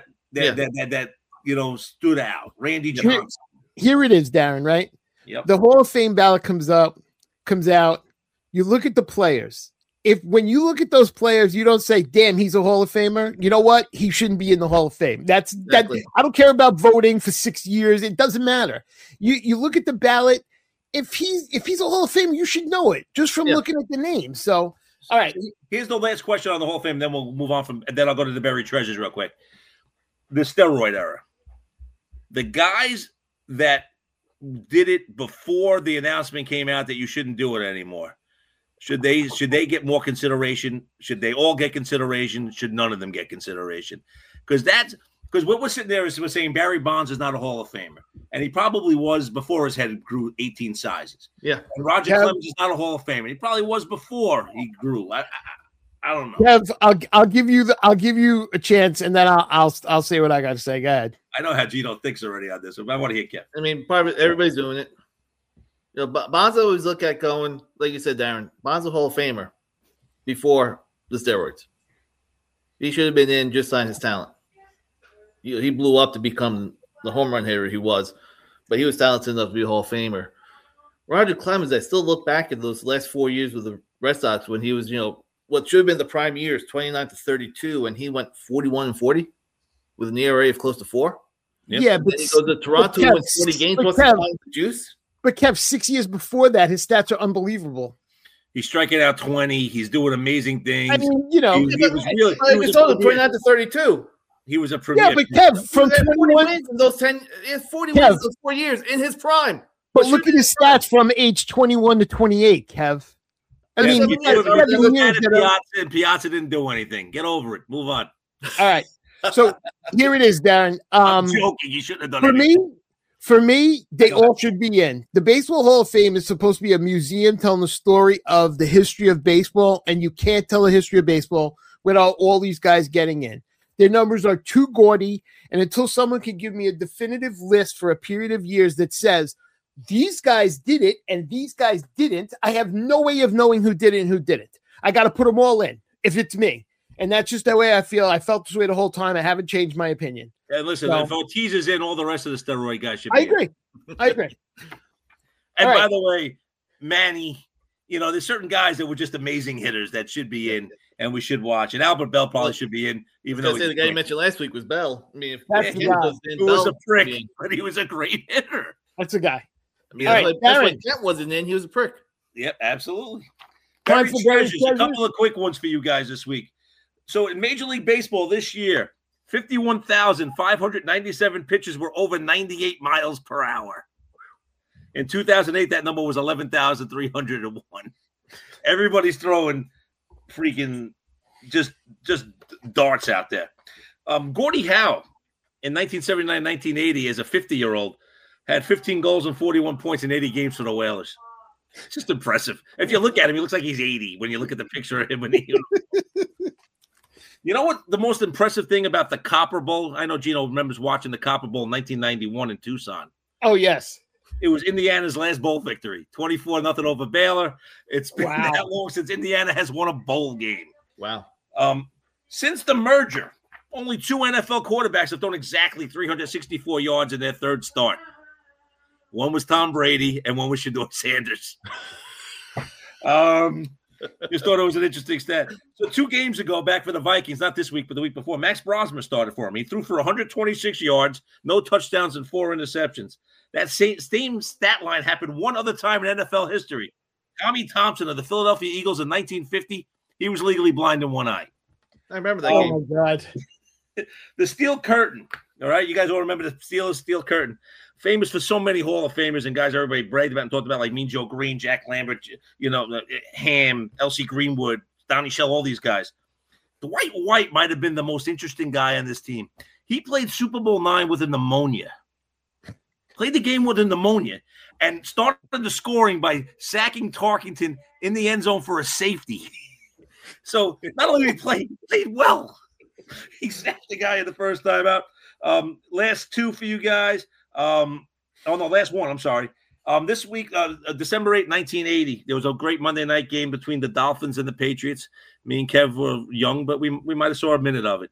stood out. Randy Johnson. Here it is, Darren. Right. Yep. The Hall of Fame ballot comes out. You look at the players. When you look at those players, you don't say, "Damn, he's a Hall of Famer." You know what? He shouldn't be in the Hall of Fame. Exactly. I don't care about voting for 6 years. It doesn't matter. You look at the ballot. If he's a Hall of Fame, you should know it just from looking at the name. So, all right. Here's the last question on the Hall of Fame. Then we'll move on and then I'll go to the buried treasures real quick. The steroid era. The guys that did it before the announcement came out that you shouldn't do it anymore. Should they get more consideration? Should they all get consideration? Should none of them get consideration? Because what we're sitting there is we're saying Barry Bonds is not a Hall of Famer. And he probably was before his head grew 18 sizes. Yeah. And Roger Clemens is not a Hall of Famer. He probably was before he grew. I don't know. Kev, I'll give you a chance, and then I'll say what I got to say. Go ahead. I know how Gino thinks already on this, but I want to hear Kev. I mean, everybody's doing it. Bonds always look at going, like you said, Darren. Bonds a Hall of Famer before the steroids. He should have been in just on his talent. He blew up to become the home run hitter he was, but he was talented enough to be a Hall of Famer. Roger Clemens, I still look back at those last 4 years with the Red Sox when he was, what should have been the prime years, 29 to 32, and he went 41-40 with an ERA of close to 4. Yep. Yeah, but then he goes to Toronto and wins 40 games. What's the juice? But Kev, 6 years before that, his stats are unbelievable. He's striking out 20. He's doing amazing things. I mean, he was really. He was 29 to 32. He was a premier. Yeah, but Kev, from 21 wins in those 10, 40 wins in those 4 years in his prime. But look at his stats from age 21 to 28, Kev. I mean, Piazza didn't do anything. Get over it. Move on. All right. So here it is, Darren. I'm joking. You shouldn't have done anything. For me, they all should be in. The Baseball Hall of Fame is supposed to be a museum telling the story of the history of baseball, and you can't tell the history of baseball without all these guys getting in. Their numbers are too gaudy, and until someone can give me a definitive list for a period of years that says these guys did it and these guys didn't, I have no way of knowing who did it and who didn't. I got to put them all in if it's me. And that's just the way I feel. I felt this way the whole time. I haven't changed my opinion. And listen, if Ortiz is in, all the rest of the steroid guys should be I agree. And by the way, Manny, there's certain guys that were just amazing hitters that should be in and we should watch. And Albert Bell probably should be in, even though the guy you mentioned last week was Bell. I mean, he was a prick, but he was a great hitter. That's a guy. I mean, that's why Kent wasn't in. He was a prick. Yep, absolutely. A couple of quick ones for you guys this week. So in Major League Baseball this year, 51,597 pitches were over 98 miles per hour. In 2008, that number was 11,301. Everybody's throwing freaking just darts out there. Gordie Howe in 1979-1980 as a 50-year-old had 15 goals and 41 points in 80 games for the Whalers. It's just impressive. If you look at him, he looks like he's 80 when you look at the picture of him. You know what the most impressive thing about the Copper Bowl? I know Gino remembers watching the Copper Bowl in 1991 in Tucson. Oh, yes. It was Indiana's last bowl victory, 24-0 over Baylor. It's been that long since Indiana has won a bowl game. Wow. Since the merger, only 2 NFL quarterbacks have thrown exactly 364 yards in their third start. One was Tom Brady, and one was Shedeur Sanders. Just thought it was an interesting stat. So 2 games ago, back for the Vikings, not this week, but the week before, Max Brosmer started for him. He threw for 126 yards, no touchdowns, and 4 interceptions. That same stat line happened one other time in NFL history. Tommy Thompson of the Philadelphia Eagles in 1950, he was legally blind in one eye. I remember that game. Oh, my God. The Steel Curtain, all right? You guys all remember the Steelers Steel Curtain. Famous for so many Hall of Famers and guys everybody bragged about and talked about, like Mean Joe Green, Jack Lambert, Ham, L.C. Greenwood, Donnie Shell, all these guys. Dwight White might have been the most interesting guy on this team. He played Super Bowl IX with a pneumonia. Played the game with a pneumonia and started the scoring by sacking Tarkington in the end zone for a safety. So not only did he play, he played well. He sacked the guy in the first time out. Last 2 for you guys. Last one. I'm sorry. This week, December 8, 1980, there was a great Monday night game between the Dolphins and the Patriots. Me and Kev were young, but we might have saw a minute of it.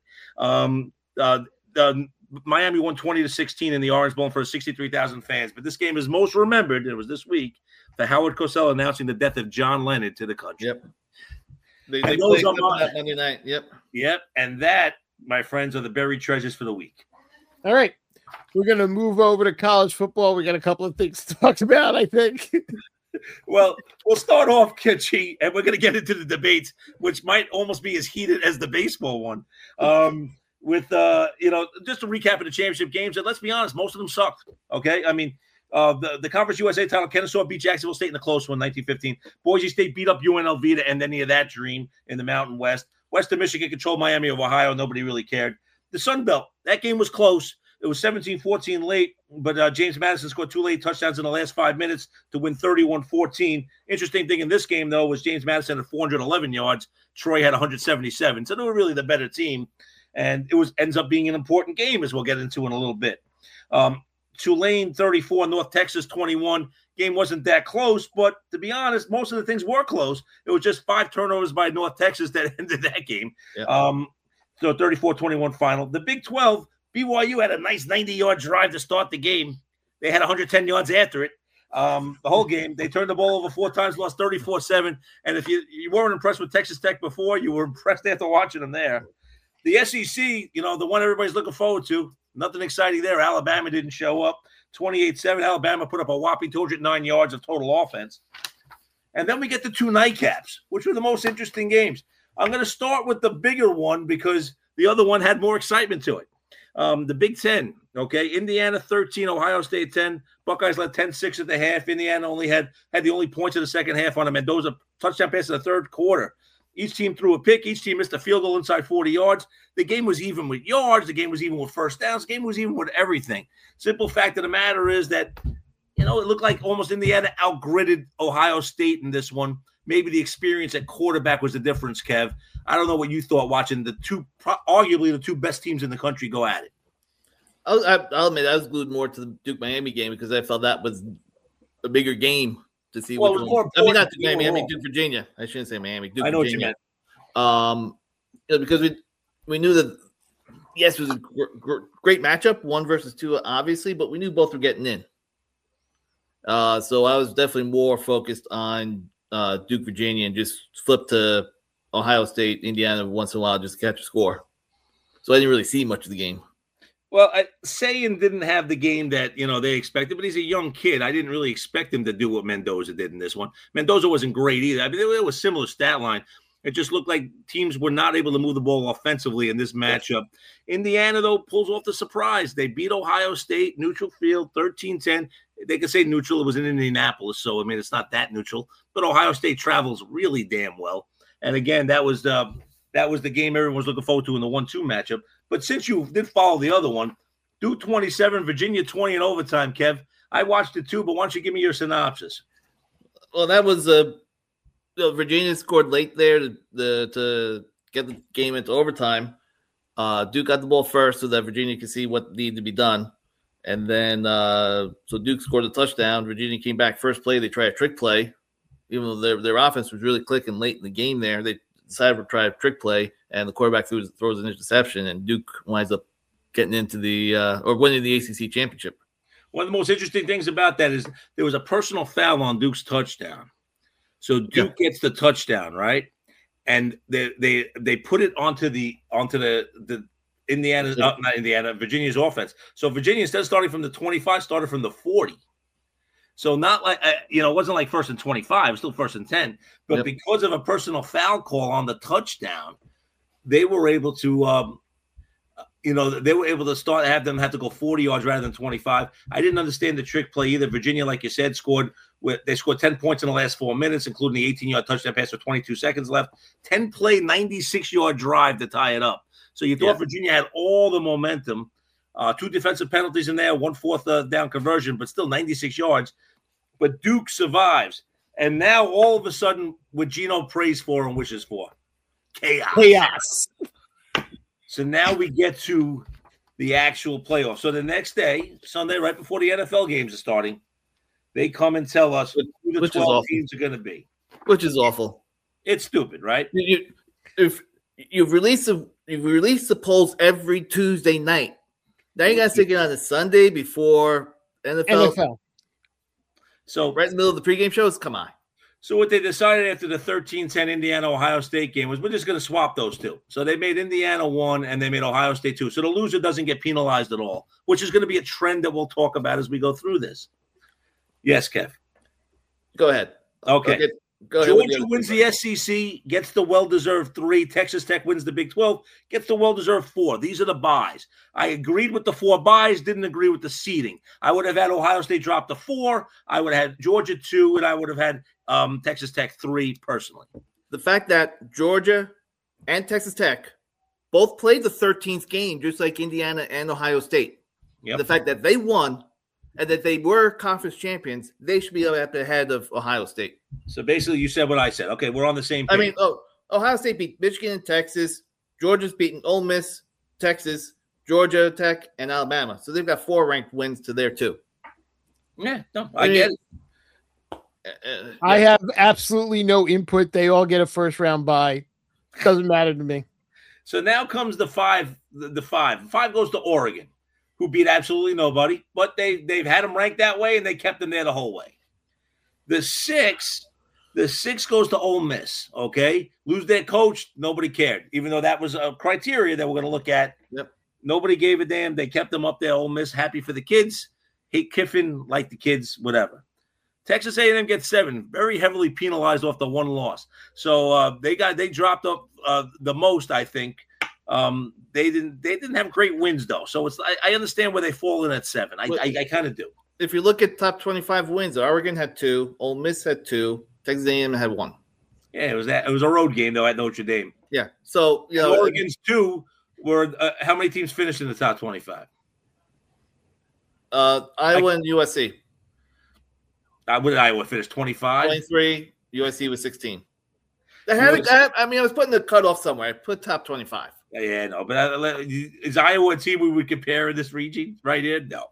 Miami won 20-16 in the Orange Bowl for 63,000 fans. But this game is most remembered, it was this week, for Howard Cosell announcing the death of John Lennon to the country. Yep. They played that Monday night. Yep. Yep. And that, my friends, are the buried treasures for the week. All right. We're going to move over to college football. We got a couple of things to talk about, I think. Well, we'll start off, Kitchy, and we're going to get into the debates, which might almost be as heated as the baseball one. Just to recap of the championship games, and let's be honest, most of them sucked. Okay, I mean, the Conference USA title, Kennesaw beat Jacksonville State in the close one, 1915. Boise State beat up UNLV to end any of that dream in the Mountain West. Western Michigan controlled Miami of Ohio. Nobody really cared. The Sun Belt, that game was close. It was 17-14 late, but James Madison scored 2 late touchdowns in the last 5 minutes to win 31-14. Interesting thing in this game, though, was James Madison had 411 yards. Troy had 177. So they were really the better team. And it ends up being an important game, as we'll get into in a little bit. Tulane 34, North Texas 21. Game wasn't that close, but to be honest, most of the things were close. It was just 5 turnovers by North Texas that ended that game. Yep. So 34-21 final. The Big 12, BYU had a nice 90-yard drive to start the game. They had 110 yards after it. The whole game. They turned the ball over 4 times, lost 34-7. And if you weren't impressed with Texas Tech before, you were impressed after watching them there. The SEC, the one everybody's looking forward to, nothing exciting there. Alabama didn't show up. 28-7. Alabama put up a whopping 209 yards of total offense. And then we get the 2 nightcaps, which were the most interesting games. I'm going to start with the bigger one because the other one had more excitement to it. The Big Ten, okay? Indiana 13, Ohio State 10. Buckeyes led 10-6 at the half. Indiana only had the only points of the second half on a Mendoza touchdown pass in the third quarter. Each team threw a pick. Each team missed a field goal inside 40 yards. The game was even with yards. The game was even with first downs. The game was even with everything. Simple fact of the matter is that, it looked like almost Indiana outgritted Ohio State in this one. Maybe the experience at quarterback was the difference, Kev. I don't know what you thought watching arguably the 2 best teams in the country go at it. I'll admit I was glued more to the Duke-Miami game because I felt that was a bigger game to see. Well, it was more important. Not Duke-Miami. I mean Duke, Virginia. I shouldn't say Miami. Duke, I know Virginia. what you meant. Because we knew that, yes, it was a great matchup, 1 versus 2, obviously, but we knew both were getting in. So I was definitely more focused on Duke, Virginia, and just flip to Ohio State, Indiana once in a while just to catch a score. So I didn't really see much of the game. Well, Sayin didn't have the game that, they expected, but he's a young kid. I didn't really expect him to do what Mendoza did in this one. Mendoza wasn't great either. I mean, there was similar stat line. It just looked like teams were not able to move the ball offensively in this matchup. Indiana, though, pulls off the surprise. They beat Ohio State, neutral field, 13-10. They could say neutral. It was in Indianapolis, so, I mean, it's not that neutral. But Ohio State travels really damn well. And, again, that was the game everyone was looking forward to in the 1-2 matchup. But since you did follow the other one, Duke 27, Virginia 20 in overtime, Kev. I watched it too, but why don't you give me your synopsis? Well, that was Virginia scored late there to get the game into overtime. Duke got the ball first so that Virginia could see what needed to be done. And then so Duke scored a touchdown. Virginia came back first play. They tried a trick play. Even though their offense was really clicking late in the game there, they decided to try a trick play, and the quarterback throws an interception, and Duke winds up getting into or winning the ACC championship. One of the most interesting things about that is there was a personal foul on Duke's touchdown. So Duke gets the touchdown, right? And they put it onto the Virginia's offense. So Virginia, instead of starting from the 25, started from the 40. So not like, it wasn't like 1st and 25, it was still 1st and 10. But because of a personal foul call on the touchdown, they were able to, have them have to go 40 yards rather than 25. I didn't understand the trick play either. Virginia, like you said, scored 10 points in the last 4 minutes, including the 18-yard touchdown pass with 22 seconds left. 10-play, 96-yard drive to tie it up. So you thought Virginia had all the momentum. 2 defensive penalties in there, 1 fourth down conversion, but still 96 yards. But Duke survives. And now all of a sudden, what Gino prays for and wishes for, chaos. So now we get to the actual playoffs. So the next day, Sunday, right before the NFL games are starting, they come and tell us who the 12 teams are going to be. Which is awful. It's stupid, right? If you've released the polls every Tuesday night, now you got to stick it on a Sunday before NFL. So right in the middle of the pregame shows, come on. So what they decided after the 13-10 Indiana-Ohio State game was we're just going to swap those 2. So they made Indiana 1 and they made Ohio State 2. So the loser doesn't get penalized at all, which is going to be a trend that we'll talk about as we go through this. Yes, Kev. Go ahead. Okay. Georgia wins the SEC, gets the well-deserved 3. Texas Tech wins the Big 12, gets the well-deserved 4. These are the buys. I agreed with the 4 buys, didn't agree with the seeding. I would have had Ohio State drop to 4. I would have had Georgia 2, and I would have had Texas Tech 3 personally. The fact that Georgia and Texas Tech both played the 13th game, just like Indiana and Ohio State. Yep. The fact that they won and that they were conference champions, they should be at the head of Ohio State. So basically, you said what I said. Okay, we're on the same page. I mean, Ohio State beat Michigan and Texas. Georgia's beaten Ole Miss, Texas, Georgia Tech, and Alabama. So they've got 4 ranked wins to their 2. Yeah, no, I get it. I have absolutely no input. They all get a first-round bye. Doesn't matter to me. So now comes the 5. The 5 goes to Oregon, who beat absolutely nobody, but they've had them ranked that way, and they kept them there the whole way. The six goes to Ole Miss. Okay, lose their coach, nobody cared, even though that was a criteria that we're going to look at. Yep. Nobody gave a damn. They kept them up there. Ole Miss, happy for the kids. Hate Kiffin, like the kids, whatever. Texas A&M gets 7, very heavily penalized off the one loss. So they dropped up the most, I think. They didn't have great wins though. So I understand where they fall in at 7. I kind of do. If you look at top 25 wins, Oregon had 2, Ole Miss had 2, Texas A&M had 1. Yeah, it was a road game though at Notre Dame. Yeah. So you know, Oregon's 2 were how many teams finished in the top 25? Iowa and USC. What did Iowa finish? 25? 23. USC was 16. I was putting the cutoff somewhere. I put top 25. Yeah, no. But is Iowa a team we would compare in this region right here? No.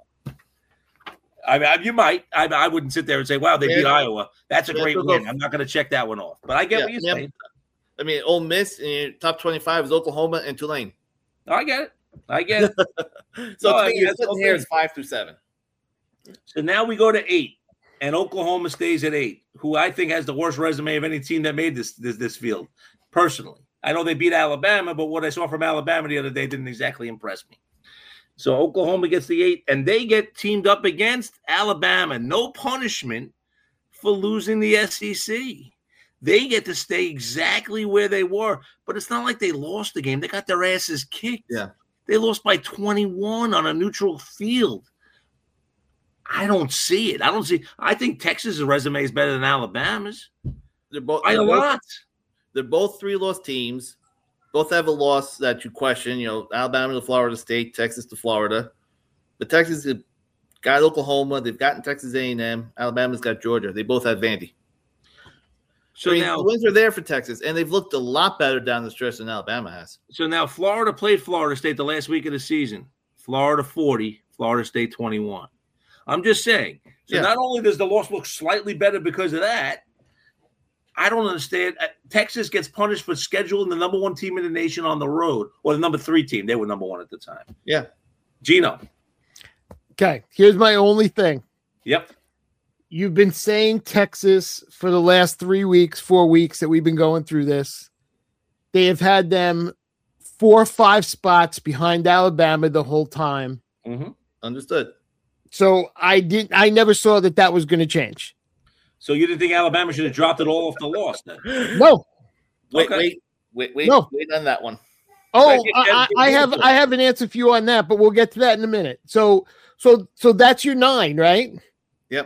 I mean, you might. I wouldn't sit there and say, wow, they beat Iowa. That's a great win. I'm not going to check that one off. But I get what you're saying. I mean, Ole Miss in top 25 is Oklahoma and Tulane. I get it. So here is 5 through 7. So now we go to 8, and Oklahoma stays at 8, who I think has the worst resume of any team that made this field, personally. I know they beat Alabama, but what I saw from Alabama the other day didn't exactly impress me. So Oklahoma gets the 8, and they get teamed up against Alabama. No punishment for losing the SEC. They get to stay exactly where they were, but it's not like they lost the game. They got their asses kicked. Yeah. They lost by 21 on a neutral field. I don't see it. I think Texas' resume is better than Alabama's. They're both by a lot. They're both 3-loss teams. Both have a loss that you question. You know, Alabama to Florida State, Texas to Florida. But Texas got Oklahoma. They've gotten Texas A&M. Alabama's got Georgia. They both have Vandy. So now the wins are there for Texas, and they've looked a lot better down the stretch than Alabama has. So now Florida played Florida State the last week of the season. Florida 40, Florida State 21. I'm just saying. So not only does the loss look slightly better because of that, I don't understand. Texas gets punished for scheduling the number 1 team in the nation on the road, or the number 3 team. They were number 1 at the time. Yeah. Gino. Okay, here's my only thing. Yep. You've been saying Texas for the last 3 weeks, 4 weeks that we've been going through this. They have had them 4 or 5 spots behind Alabama the whole time. Mm-hmm. Understood. So I never saw that was going to change. So you didn't think Alabama should have dropped it all off the loss then? No. Wait on that one. Oh, I have an answer for you on that, but we'll get to that in a minute. So that's your 9, right? Yep.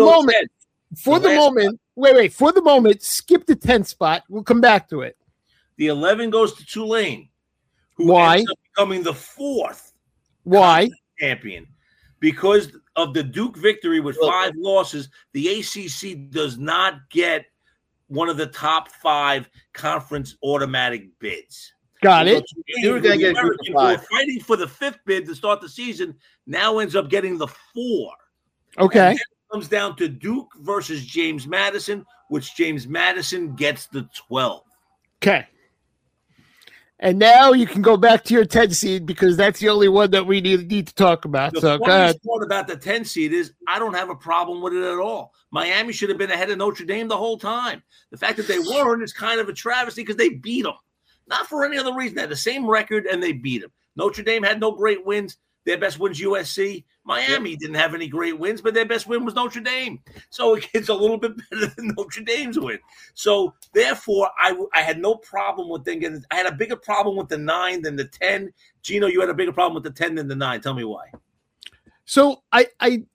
For the moment, skip the 10th spot. We'll come back to it. The 11 goes to Tulane, who Why? ends up becoming the 4th Why? champion. Because of the Duke victory with 5 losses, the ACC does not get one of the top 5 conference automatic bids. Got it. You were going to get a group of 5. Fighting for the 5th bid to start the season, now ends up getting the 4. Okay. It comes down to Duke versus James Madison, which James Madison gets the 12. Okay. And now you can go back to your 10 seed because that's the only one that we need to talk about. The so go funniest ahead. part about the 10 seed is I don't have a problem with it at all. Miami should have been ahead of Notre Dame the whole time. The fact that they weren't is kind of a travesty because they beat them. Not for any other reason. They had the same record and they beat them. Notre Dame had no great wins. Their best win's USC. Miami didn't have any great wins, but their best win was Notre Dame. So it's a little bit better than Notre Dame's win. So therefore, I had no problem with them getting. I had a bigger problem with the 9 than the 10. Gino, you had a bigger problem with the 10 than the 9. Tell me why. So I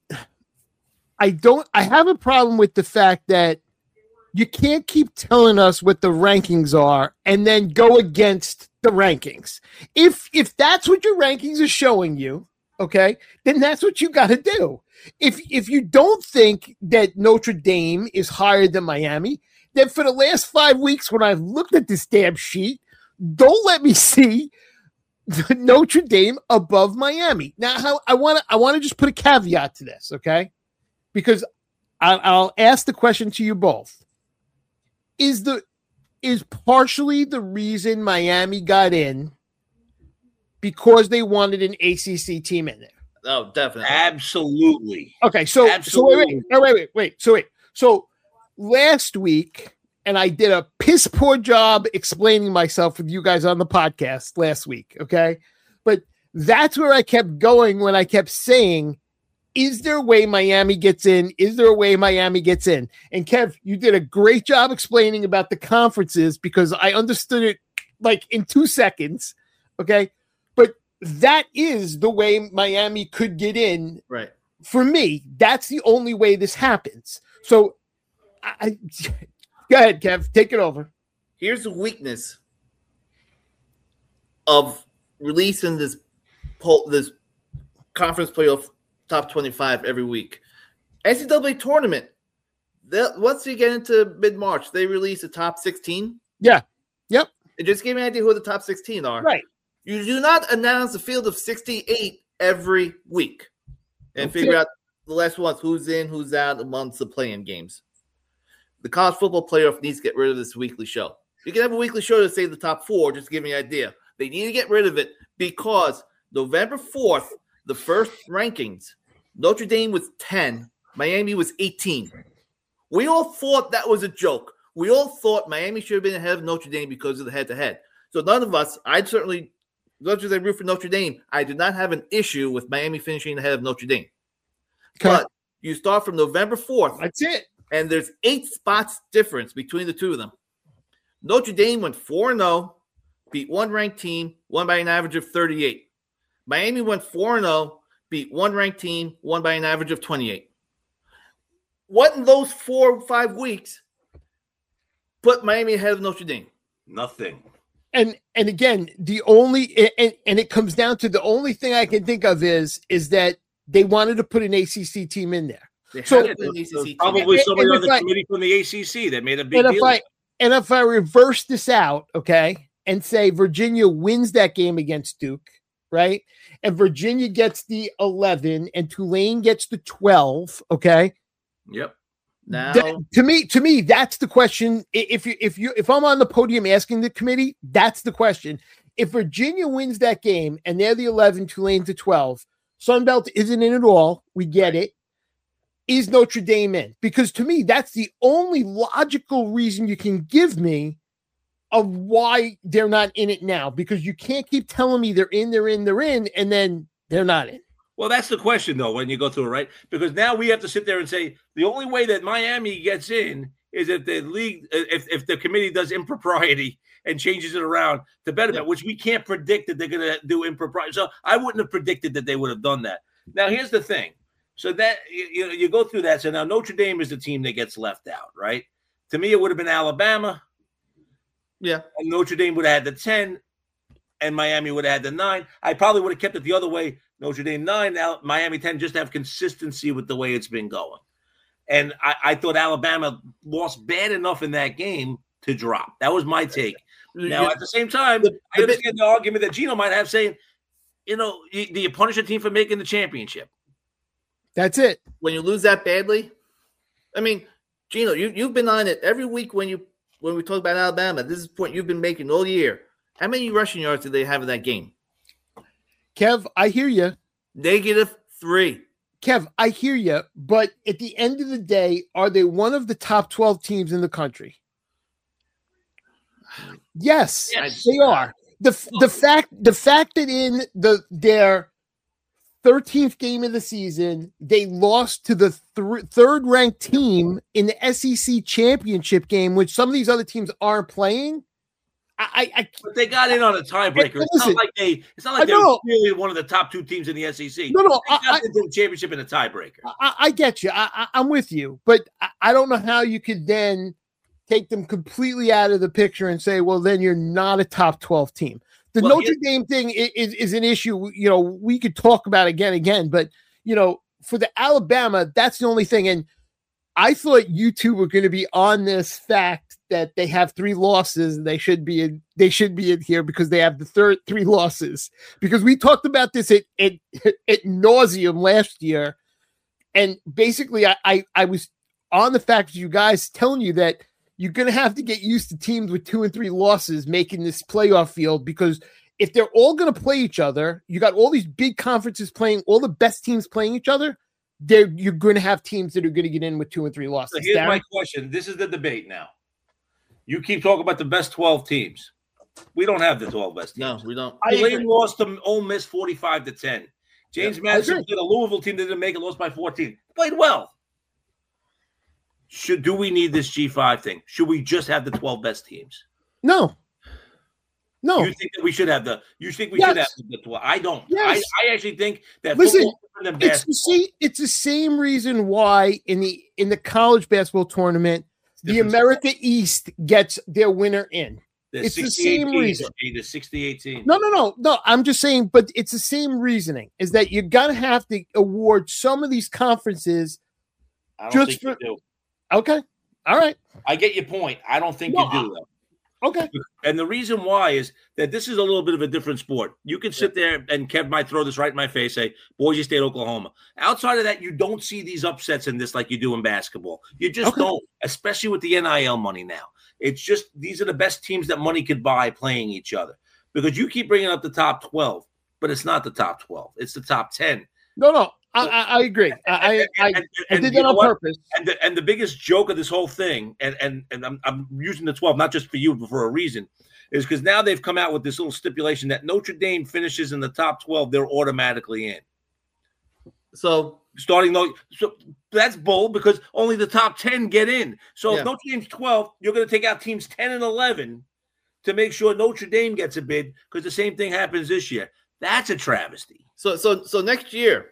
have a problem with the fact that you can't keep telling us what the rankings are and then go against the rankings. If that's what your rankings are showing you, okay, then that's what you got to do. If you don't think that Notre Dame is higher than Miami, then for the last 5 weeks when I've looked at this damn sheet, don't let me see Notre Dame above Miami. Now, I want to just put a caveat to this, okay? Because I'll ask the question to you both. Is partially the reason Miami got in because they wanted an ACC team in there? Oh, definitely. Absolutely. Okay, so wait. So last week, and I did a piss poor job explaining myself with you guys on the podcast last week. Okay. But that's where I kept going when I kept saying, is there a way Miami gets in? Is there a way Miami gets in? And Kev, you did a great job explaining about the conferences because I understood it like in 2 seconds. Okay. But that is the way Miami could get in. Right. For me, that's the only way this happens. So go ahead, Kev, take it over. Here's the weakness of releasing this conference playoff top 25 every week. NCAA tournament. Once you get into mid-March, they release the top 16. Yeah. Yep. It just gave me an idea who the top 16 are. Right. You do not announce a field of 68 every week and figure out the last ones, who's in, who's out amongst the play-in games. The college football playoff needs to get rid of this weekly show. You can have a weekly show to say the top 4, just to give me an idea. They need to get rid of it because November 4th, the first rankings, Notre Dame was 10, Miami was 18. We all thought that was a joke. We all thought Miami should have been ahead of Notre Dame because of the head-to-head. So none of us, I'd certainly, as much as I root for Notre Dame, I did not have an issue with Miami finishing ahead of Notre Dame. Okay. But you start from November 4th. That's it. And there's 8 spots difference between the two of them. Notre Dame went 4-0, beat one ranked team, won by an average of 38. Miami went 4-0, beat one ranked team, won by an average of 28. What in those 4 or 5 weeks put Miami ahead of Notre Dame? Nothing. And again, the only and it comes down to the only thing I can think of is that they wanted to put an ACC team in there. So probably somebody on the committee from the ACC that made a big deal. If I reverse this out, okay, and say Virginia wins that game against Duke, right? And Virginia gets the 11 and Tulane gets the 12, Yep. Now, to me, that's the question. If I'm on the podium asking the committee, that's the question. If Virginia wins that game and they're the 11, Tulane to 12, Sunbelt isn't in at all. We get it. Is Notre Dame in? Because to me, that's the only logical reason you can give me of why they're not in it now. Because you can't keep telling me they're in, and then they're not in. Well, that's the question, though, when you go through it, right? Because now we have to sit there and say the only way that Miami gets in is if the league, if the committee does impropriety and changes it around to better that, which we can't predict that they're going to do impropriety. So I wouldn't have predicted that they would have done that. Now, here's the thing. So that you go through that. So now Notre Dame is the team that gets left out, right? To me, it would have been Alabama. Yeah. And Notre Dame would have had the 10 and Miami would have had the 9. I probably would have kept it the other way. Notre Dame 9, now Miami 10, just to have consistency with the way it's been going. And I thought Alabama lost bad enough in that game to drop. That was my take. Now, at the same time, I understand the argument that Gino might have saying, do you punish a team for making the championship? That's it. When you lose that badly, I mean, Gino, you've been on it every week when we talk about Alabama. This is the point you've been making all year. How many rushing yards did they have in that game? Kev, I hear you. -3. Kev, I hear you. But at the end of the day, are they one of the top 12 teams in the country? Yes. They are. The fact that in their 13th game of the season, they lost to the third ranked team in the SEC championship game, which some of these other teams aren't playing. But they got in on a tiebreaker. It's not like they're really one of the top 2 teams in the SEC. No, they got into the championship in a tiebreaker. I get you. I'm with you, but I don't know how you could then take them completely out of the picture and say, well, then you're not a top 12 team. The Notre Dame thing is an issue. We could talk about again, but for the Alabama, that's the only thing. And I thought you two were going to be on this fact that they have 3 losses and they should be in here because they have the 3 losses, because we talked about this at nauseum last year. And basically I was on the fact of you guys telling you that you're going to have to get used to teams with 2 and 3 losses making this playoff field, because if they're all going to play each other, you got all these big conferences playing, all the best teams playing each other, you're going to have teams that are going to get in with 2 and 3 losses. So here's Darren? my question. This is the debate now. You keep talking about the best 12 teams. We don't have the 12 best teams. No, we don't. Tulane lost to Ole Miss 45-10. James Madison did a Louisville team that didn't make it, lost by 14. Played well. Do we need this G5 thing? Should we just have the 12 best teams? No. You think that we should have the? You think we should have the 12? I don't. Yes. I actually think that. Listen, it's the same reason why in the college basketball tournament, the America East gets their winner in. It's the same reason. The 60-18. No. I'm just saying, but it's the same reasoning. Is that you're gonna have to award some of these conferences. I don't think you do. Okay. All right. I get your point. I don't think you do though. Okay. And the reason why is that this is a little bit of a different sport. You can sit there and Kev might throw this right in my face, say Boise State, Oklahoma. Outside of that, you don't see these upsets in this like you do in basketball. You just don't, especially with the NIL money now. It's just these are the best teams that money could buy playing each other. Because you keep bringing up the top 12, but it's not the top 12. It's the top 10. No. I agree. I did that on purpose. And the biggest joke of this whole thing, and I'm using the 12 not just for you, but for a reason, is because now they've come out with this little stipulation that Notre Dame finishes in the top 12, they're automatically in. So that's bull because only the top 10 get in. So if Notre Dame's 12, you're going to take out teams 10 and 11 to make sure Notre Dame gets a bid because the same thing happens this year. That's a travesty. So next year.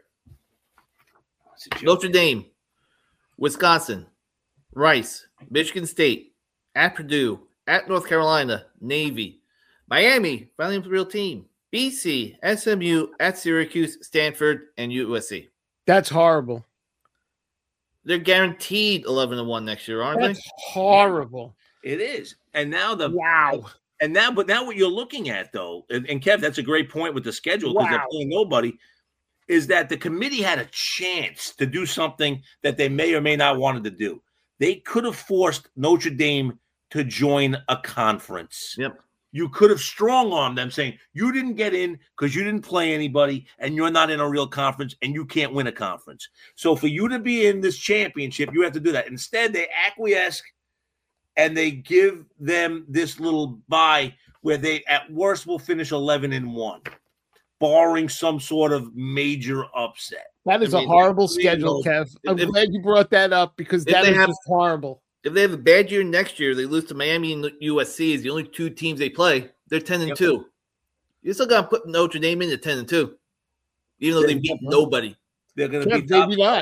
Notre Dame, Wisconsin, Rice, Michigan State, at Purdue, at North Carolina, Navy, Miami, finally a real team, BC, SMU, at Syracuse, Stanford, and USC. That's horrible. They're guaranteed 11-1 next year, aren't they? That's horrible. It is. And now wow. And now what you're looking at though, and Kev, that's a great point with the schedule because they're playing nobody. Is that the committee had a chance to do something that they may or may not wanted to do. They could have forced Notre Dame to join a conference. Yep. You could have strong-armed them saying, you didn't get in because you didn't play anybody and you're not in a real conference and you can't win a conference. So for you to be in this championship, you have to do that. Instead, they acquiesce and they give them this little bye where they at worst will finish 11-1. Barring some sort of major upset. That is a horrible schedule, Kev. I'm glad you brought that up because that is just horrible. If they have a bad year next year, they lose to Miami and USC is the only two teams they play. They're 10-2. You still got to put Notre Dame into 10-2, even though they beat nobody. They're going to beat maybe not.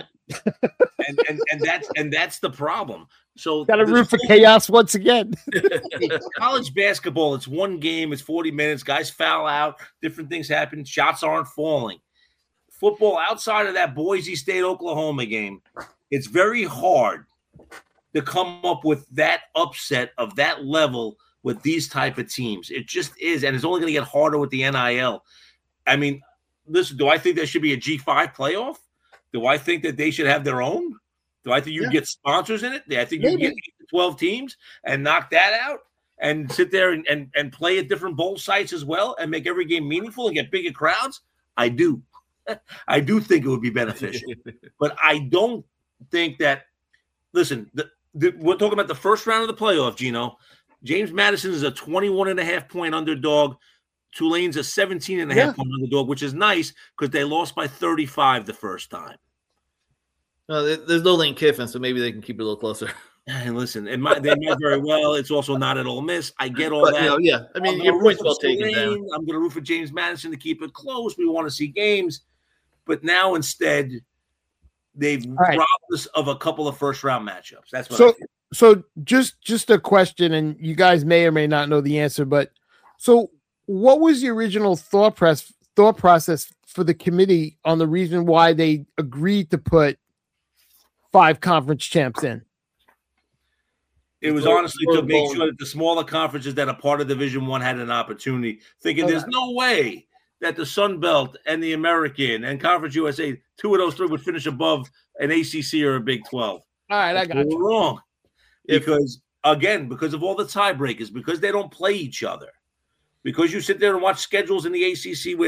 and that's the problem. So got to root for chaos once again. College basketball, it's one game, it's 40 minutes, guys foul out, different things happen, shots aren't falling. Football, outside of that Boise State Oklahoma game, it's very hard to come up with that upset of that level with these type of teams. It just is, and it's only going to get harder with the NIL. I mean, listen, do I think there should be a G5 playoff? Do I think that they should have their own? Do I think you get sponsors in it? I think you can get 12 teams and knock that out and sit there and play at different bowl sites as well and make every game meaningful and get bigger crowds? I do. I do think it would be beneficial. But I don't think that – listen, we're talking about the first round of the playoff, Gino. James Madison is a 21.5-point underdog. Tulane's a 17.5-point underdog, which is nice because they lost by 35 the first time. There's no Lane Kiffin, so maybe they can keep it a little closer. And listen, they might very well. It's also not at Ole Miss. I get all that. I mean, your point's well taken down. I'm going to root for James Madison to keep it close. We want to see games. But now instead, they've robbed us of a couple of first-round matchups. That's what I feel. So just a question, and you guys may or may not know the answer, but so what was the original thought process for the committee on the reason why they agreed to put 5 conference champs in? It was honestly to make sure that the smaller conferences that are part of Division I had an opportunity, thinking there's no way that the Sun Belt and the American and Conference USA, 2 of those 3 would finish above an ACC or a Big 12. All right, I got you. Wrong. Because, again, because of all the tiebreakers, because they don't play each other, because you sit there and watch schedules in the ACC where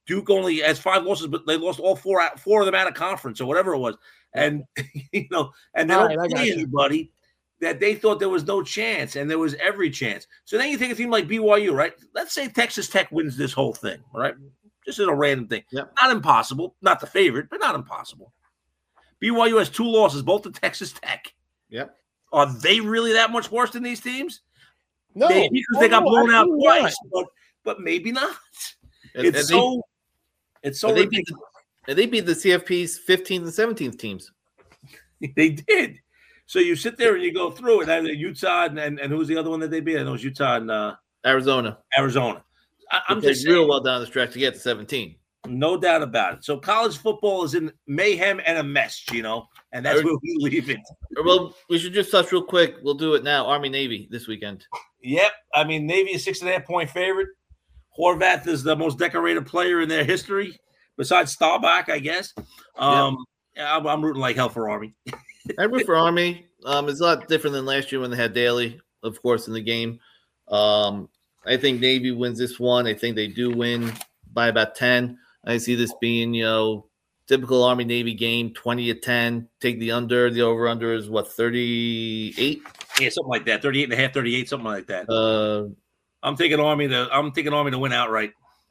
Duke only has 5 losses, but they lost all four of them out of conference or whatever it was. And, and they don't play anybody that they thought there was no chance, and there was every chance. So then you take a team like BYU, right? Let's say Texas Tech wins this whole thing, all right? Just as a random thing. Yep. Not impossible. Not the favorite, but not impossible. BYU has 2 losses, both to Texas Tech. Yep. Are they really that much worse than these teams? No. Maybe because they got blown out twice, but maybe not. It's so ridiculous. They beat the CFP's 15th and 17th teams. They did. So you sit there and you go through it. And Utah and who's the other one that they beat? I know it was Utah and Arizona. I'm just saying, real well down the stretch to get to 17. No doubt about it. So college football is in mayhem and a mess, Gino, and that's where we leave it. Well, we should just touch real quick. We'll do it now. Army-Navy this weekend. Yep. I mean, Navy is 6.5-point favorite. Horvath is the most decorated player in their history, besides Staubach, I guess. I'm rooting like hell for Army. I root for Army. It's a lot different than last year when they had Daly, of course, in the game. I think Navy wins this one. I think they do win by about 10. I see this being, typical Army-Navy game, 20-10. Take the under. The over-under is, 38? Yeah, something like that. 38.5, 38, something like that. I'm taking Army to win outright.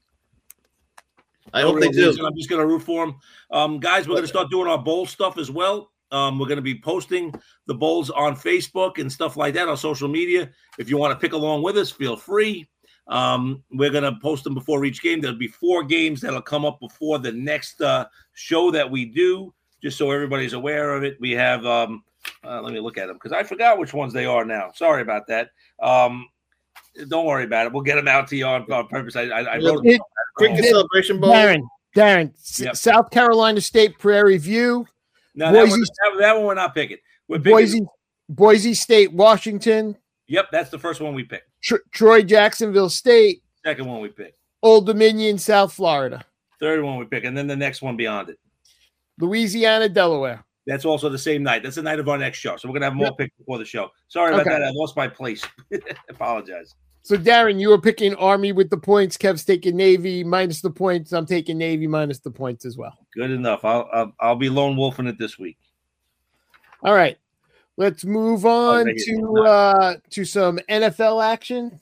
I hope they do. I'm just going to root for them. Guys, we're going to start doing our bowl stuff as well. We're going to be posting the bowls on Facebook and stuff like that on social media. If you want to pick along with us, feel free. We're going to post them before each game. There'll be 4 games that'll come up before the next show that we do, just so everybody's aware of it. We have, let me look at them because I forgot which ones they are now. Sorry about that. Don't worry about it. We'll get them out to you on purpose. I wrote it. Cricket Celebration Bowl. Darren, Yep. South Carolina State Prairie View. No, Boise, that one we're not picking. We're picking Boise State, Washington. Yep, that's the first one we picked. Troy, Jacksonville State. Second one we picked. Old Dominion, South Florida. Third one we pick, and then the next one beyond it. Louisiana, Delaware. That's also the same night. That's the night of our next show. So we're going to have more picks before the show. Sorry about that. I lost my place. Apologize. So, Darren, you were picking Army with the points. Kev's taking Navy minus the points. I'm taking Navy minus the points as well. Good enough. I'll be lone wolfing it this week. All right. Let's move on to some NFL action.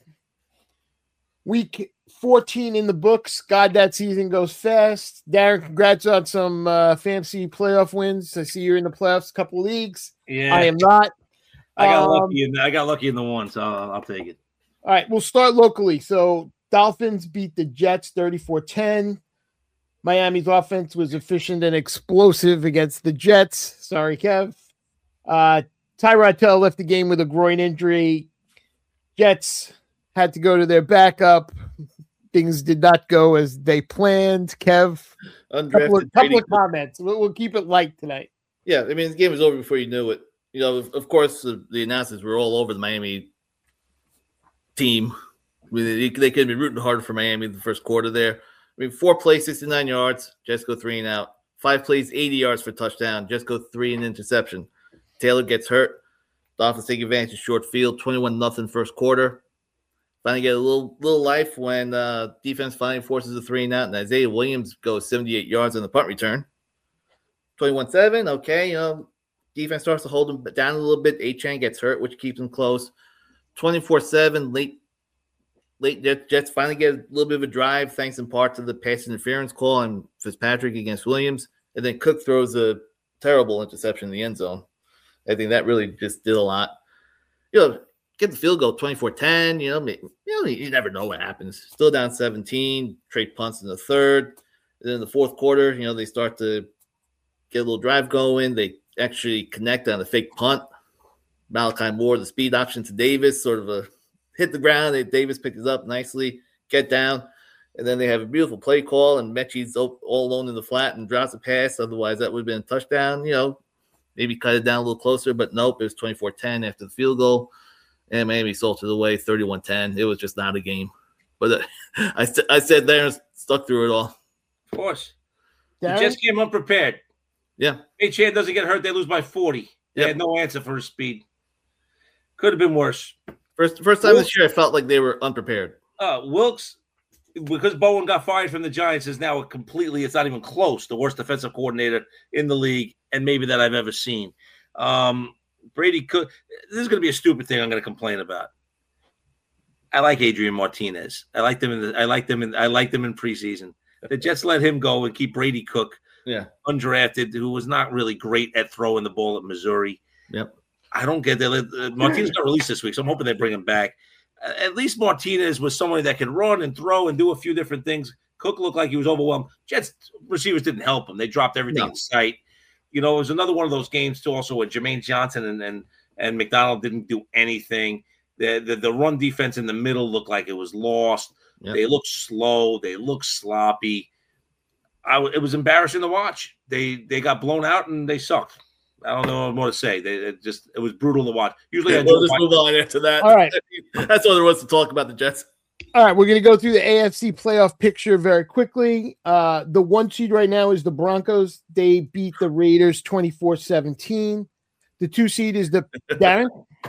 Week 14 in the books. God, that season goes fast. Darren, congrats on some fancy playoff wins. I see you're in the playoffs, a couple leagues. Yeah, I am not. I got lucky in the one, so I'll take it. All right, we'll start locally. So Dolphins beat the Jets 34-10. Miami's offense was efficient and explosive against the Jets. Sorry, Kev. Tyrod Taylor left the game with a groin injury. Jets had to go to their backup. Things did not go as they planned. Kev, couple of comments. We'll keep it light tonight. Yeah, I mean, the game was over before you knew it. Of course, the announcers were all over the Miami team. They could have been rooting hard for Miami in the first quarter there. I mean, 4 plays, 69 yards. Just go 3 and out. 5 plays, 80 yards for touchdown. Just go 3 and interception. Taylor gets hurt. Dolphins take advantage of short field. 21-0 first quarter. Finally get a little life when defense finally forces a 3 and out. And Isaiah Williams goes 78 yards on the punt return. 21-7. Okay. Defense starts to hold him down a little bit. Achane gets hurt, which keeps him close. 24-7, late Jets finally get a little bit of a drive, thanks in part to the pass interference call on Fitzpatrick against Williams. And then Cook throws a terrible interception in the end zone. I think that really just did a lot. Get the field goal 24-10. You never know what happens. Still down 17. Trey punts in the third. And then in the fourth quarter, they start to get a little drive going. They actually connect on a fake punt. Malachi Moore, the speed option to Davis, sort of hit the ground. Davis picked it up nicely, get down, and then they have a beautiful play call, and Mechie's all alone in the flat and drops a pass. Otherwise, that would have been a touchdown. Maybe cut it down a little closer, but nope, it was 24-10 after the field goal, and Miami salted away 31-10. It was just not a game. But I said there and stuck through it all. Of course. They just came unprepared. Yeah. Achane doesn't get hurt, they lose by 40. They had no answer for his speed. Could have been worse. First time this year, I felt like they were unprepared. Wilkes because Bowen got fired from the Giants, is now it's not even close, the worst defensive coordinator in the league, and maybe that I've ever seen. Brady Cook, this is going to be a stupid thing I'm going to complain about. I like Adrian Martinez. I like them in preseason. The Jets let him go and keep Brady Cook, undrafted, who was not really great at throwing the ball at Missouri. Yep. I don't get that. Martinez got released this week, so I'm hoping they bring him back. At least Martinez was somebody that could run and throw and do a few different things. Cook looked like he was overwhelmed. Jets receivers didn't help him. They dropped everything in sight. You know, it was another one of those games too, also with Jermaine Johnson and McDonald didn't do anything. The run defense in the middle looked like it was lost. Yep. They looked slow. They looked sloppy. It was embarrassing to watch. They got blown out and they sucked. I don't know what more to say. It was brutal to watch. Usually, we'll just move on after that. All right, that's all there was to talk about the Jets. All right, we're going to go through the AFC playoff picture very quickly. The 1 seed right now is the Broncos. They beat the Raiders 24-17. The 2 seed is the Darren.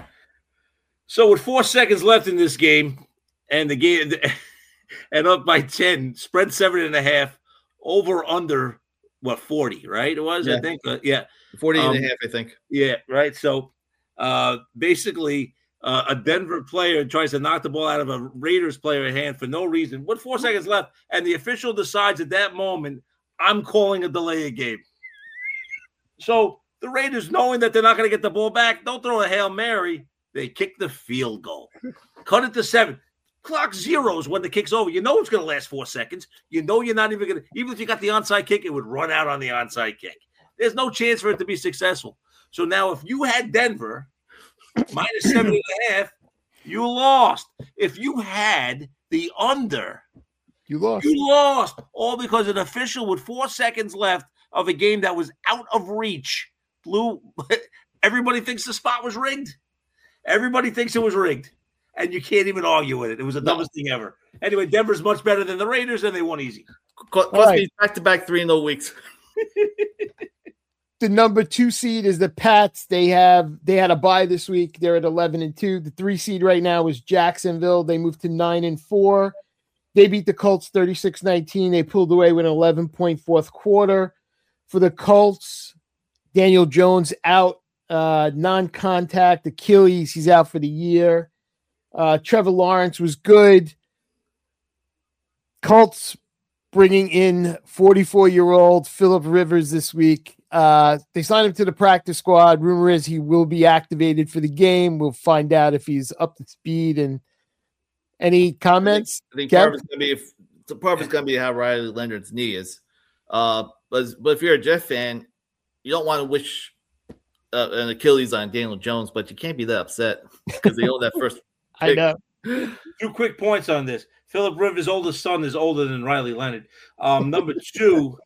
So with 4 seconds left in this game, and the game and up by 10, spread 7.5, over under 40, right? It was, I think. 40 and a half, I think. Yeah, right. So basically, a Denver player tries to knock the ball out of a Raiders player hand for no reason. With 4 seconds left, and the official decides at that moment, I'm calling a delay of game. So the Raiders, knowing that they're not going to get the ball back, don't throw a Hail Mary. They kick the field goal. Cut it to 7. Clock zeros when the kick's over. You know it's going to last 4 seconds. You know you're not even going to – even if you got the onside kick, it would run out on the onside kick. There's no chance for it to be successful. So now if you had Denver minus 7.5, you lost. If you had the under, you lost. You lost. All because an official with 4 seconds left of a game that was out of reach blew. Everybody thinks the spot was rigged. Everybody thinks it was rigged. And you can't even argue with it. It was the dumbest thing ever. Anyway, Denver's much better than the Raiders, and they won easy. Cost me back-to-back 3-0 weeks. The number 2 seed is the Pats. They had a bye this week. They're at 11-2. The 3 seed right now is Jacksonville. They moved to 9-4. They beat the Colts 36-19. They pulled away with an 11-point fourth quarter. For the Colts, Daniel Jones out, non-contact Achilles. He's out for the year. Trevor Lawrence was good. Colts bringing in 44-year-old Phillip Rivers this week. They signed him to the practice squad. Rumor is he will be activated for the game. We'll find out if he's up to speed. And any comments? I think part of it's going to be how Riley Leonard's knee is. But if you're a Jet fan, you don't want to wish an Achilles on Daniel Jones, but you can't be that upset because they own that first. I know. 2 quick points on this. Phillip Rivers' oldest son is older than Riley Leonard. Number 2,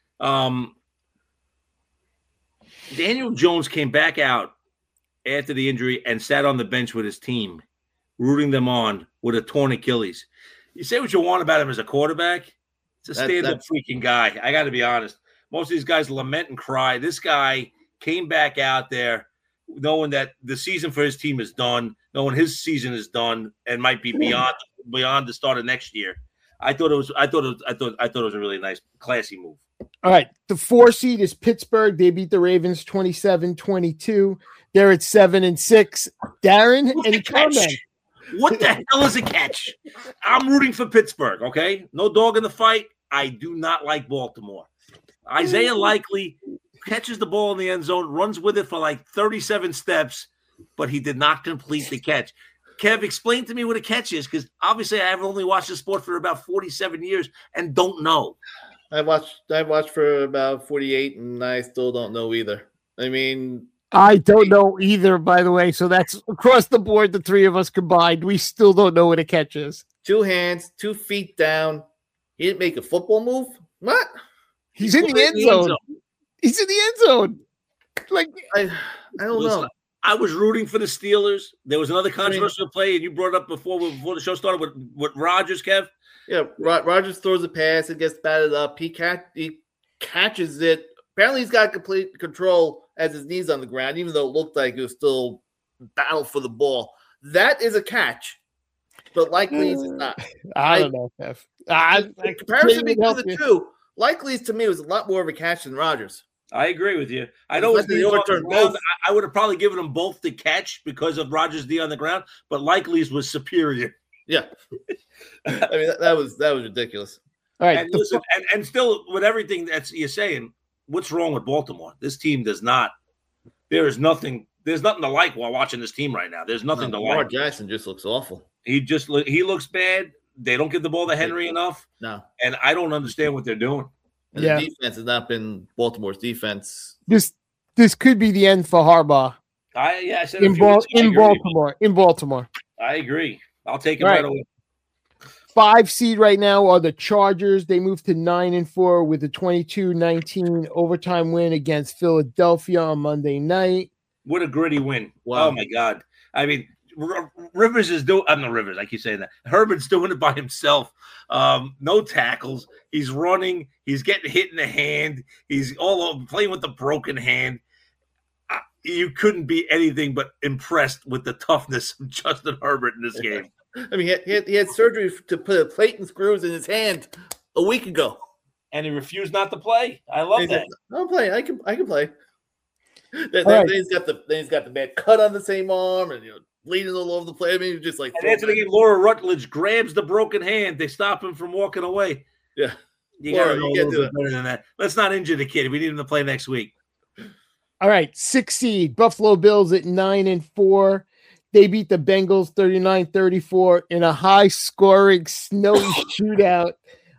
Daniel Jones came back out after the injury and sat on the bench with his team, rooting them on with a torn Achilles. You say what you want about him as a quarterback. It's a stand-up freaking guy. I got to be honest. Most of these guys lament and cry. This guy came back out there knowing that the season for his team is done, knowing his season is done and might be beyond the start of next year. I thought it was a really nice, classy move. All right. The 4 seed is Pittsburgh. They beat the Ravens 27-22. They're at 7-6. Darren, any comment? What the hell is a catch? I'm rooting for Pittsburgh, okay? No dog in the fight. I do not like Baltimore. Isaiah Likely catches the ball in the end zone, runs with it for like 37 steps, but he did not complete the catch. Kev, explain to me what a catch is, because obviously I have only watched the sport for about 47 years and don't know. I've watched for about 48, and I still don't know either. I mean, I don't know either, by the way. So that's across the board, the 3 of us combined. We still don't know what a catch is. 2 hands, 2 feet down. He didn't make a football move? What? He's in the end zone. He's in the end zone. Like I don't know. I was rooting for the Steelers. There was another controversial play, and you brought it up before the show started with Rodgers, Kev. Yeah, Rodgers throws a pass. It gets batted up. He catches it. Apparently, he's got complete control as his knees on the ground, even though it looked like it was still battle for the ball. That is a catch, but likely it's not. I don't know, Kev. In comparison between the two, Likely's to me was a lot more of a catch than Rodgers. I agree with you. I know it's I would have probably given them both the catch because of Rodgers' D on the ground, but Likely's was superior. Yeah, I mean that was ridiculous. All right, and listen, and still with everything that you're saying, what's wrong with Baltimore? This team does not. There's nothing to like while watching this team right now. There's nothing to like. Lamar Jackson just looks awful. He looks bad. They don't give the ball to Henry enough. No, and I don't understand what they're doing. And the defense has not been Baltimore's defense. This could be the end for Harbaugh. I said in Baltimore. I agree. I'll take it right away. 5 seed right now are the Chargers. They moved to 9-4 with a 22-19 overtime win against Philadelphia on Monday night. What a gritty win. Wow. Oh, my God. I mean, Rivers is doing – I'm not Rivers. I keep saying that. Herbert's doing it by himself. No tackles. He's running. He's getting hit in the hand. He's all over playing with the broken hand. You couldn't be anything but impressed with the toughness of Justin Herbert in this game. I mean, he had surgery to put a plate and screws in his hand a week ago, and he refused not to play. I love that. I'll play. I can play. Then he's got the bad cut on the same arm, and bleeding all over the place. I mean, just like. And after the game, Laura Rutledge grabs the broken hand. They stop him from walking away. Yeah, you got to know a little bit better than that. Let's not injure the kid. We need him to play next week. All right, 6 seed Buffalo Bills at 9-4. They beat the Bengals 39-34 in a high-scoring, snowy shootout.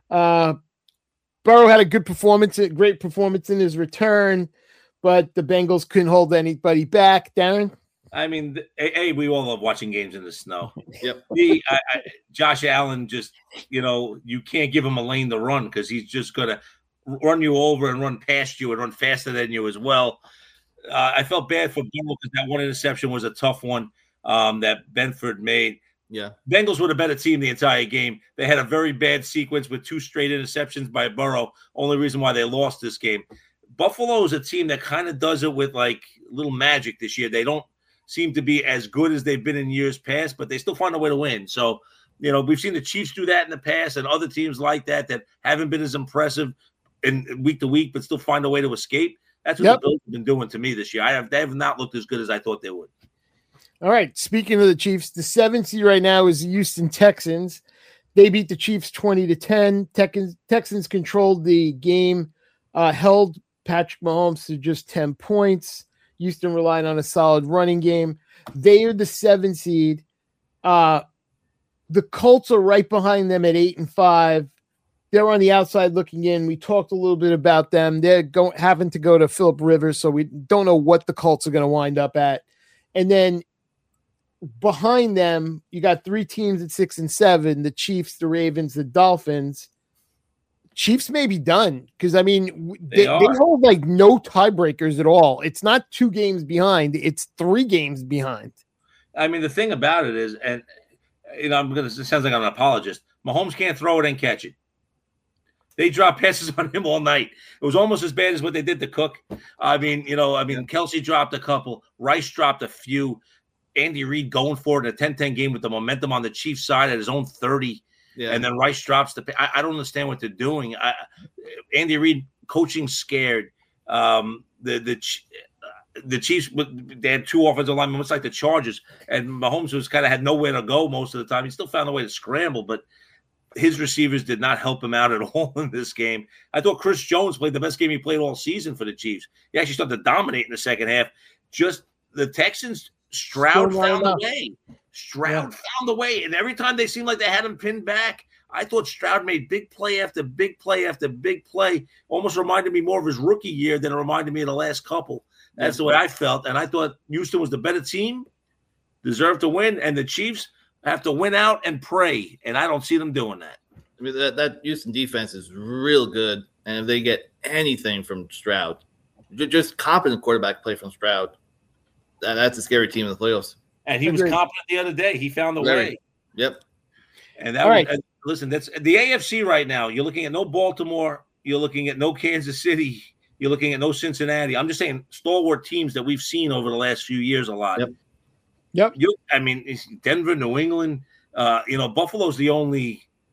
Burrow had a great performance in his return, but the Bengals couldn't hold anybody back. Darren? I mean, we all love watching games in the snow. Yep. Josh Allen just, you can't give him a lane to run because he's just going to run you over and run past you and run faster than you as well. I felt bad for Burrow because that one interception was a tough one. That Benford made. Yeah. Bengals were the better team the entire game. They had a very bad sequence with 2 straight interceptions by Burrow. Only reason why they lost this game. Buffalo is a team that kind of does it with like little magic this year. They don't seem to be as good as they've been in years past, but they still find a way to win. So, we've seen the Chiefs do that in the past and other teams like that haven't been as impressive in week to week, but still find a way to escape. That's what the Bills have been doing to me this year. They have not looked as good as I thought they would. All right. Speaking of the Chiefs, the 7th seed right now is the Houston Texans. They beat the Chiefs 20-10. Texans controlled the game, held Patrick Mahomes to just 10 points. Houston relied on a solid running game. They are the 7th seed. The Colts are right behind them at 8-5. They're on the outside looking in. We talked a little bit about them. They're having to go to Phillip Rivers, so we don't know what the Colts are going to wind up at. And then behind them, you got 3 teams at 6-7, the Chiefs, the Ravens, the Dolphins. Chiefs may be done because, I mean, they hold like no tiebreakers at all. It's not 2 games behind. It's 3 games behind. I mean, the thing about it is, and, it sounds like I'm an apologist. Mahomes can't throw it and catch it. They dropped passes on him all night. It was almost as bad as what they did to Cook. Kelsey dropped a couple. Rice dropped a few. Andy Reid going for it in a 10-10 game with the momentum on the Chiefs side at his own 30. Yeah. And then Rice drops I don't understand what they're doing. Andy Reid coaching scared. The Chiefs, they had 2 offensive linemen, much like the Chargers. And Mahomes had nowhere to go most of the time. He still found a way to scramble, but his receivers did not help him out at all in this game. I thought Chris Jones played the best game he played all season for the Chiefs. He actually started to dominate in the second half. Just the Texans, Stroud found the way. Found the way. And every time they seemed like they had him pinned back, I thought Stroud made big play after big play after big play. Almost reminded me more of his rookie year than it reminded me of the last couple. That's the way I felt. And I thought Houston was the better team, deserved to win, and the Chiefs have to win out and pray. And I don't see them doing that. I mean, that Houston defense is real good. And if they get anything from Stroud, just competent quarterback play from Stroud, that's a scary team in the playoffs. And he was competent the other day. He found the way. Yep. And that was, listen, that's the AFC right now. You're looking at no Baltimore. You're looking at no Kansas City. You're looking at no Cincinnati. I'm just saying stalwart teams that we've seen over the last few years a lot. Yep. I mean, Denver, New England. Buffalo's the only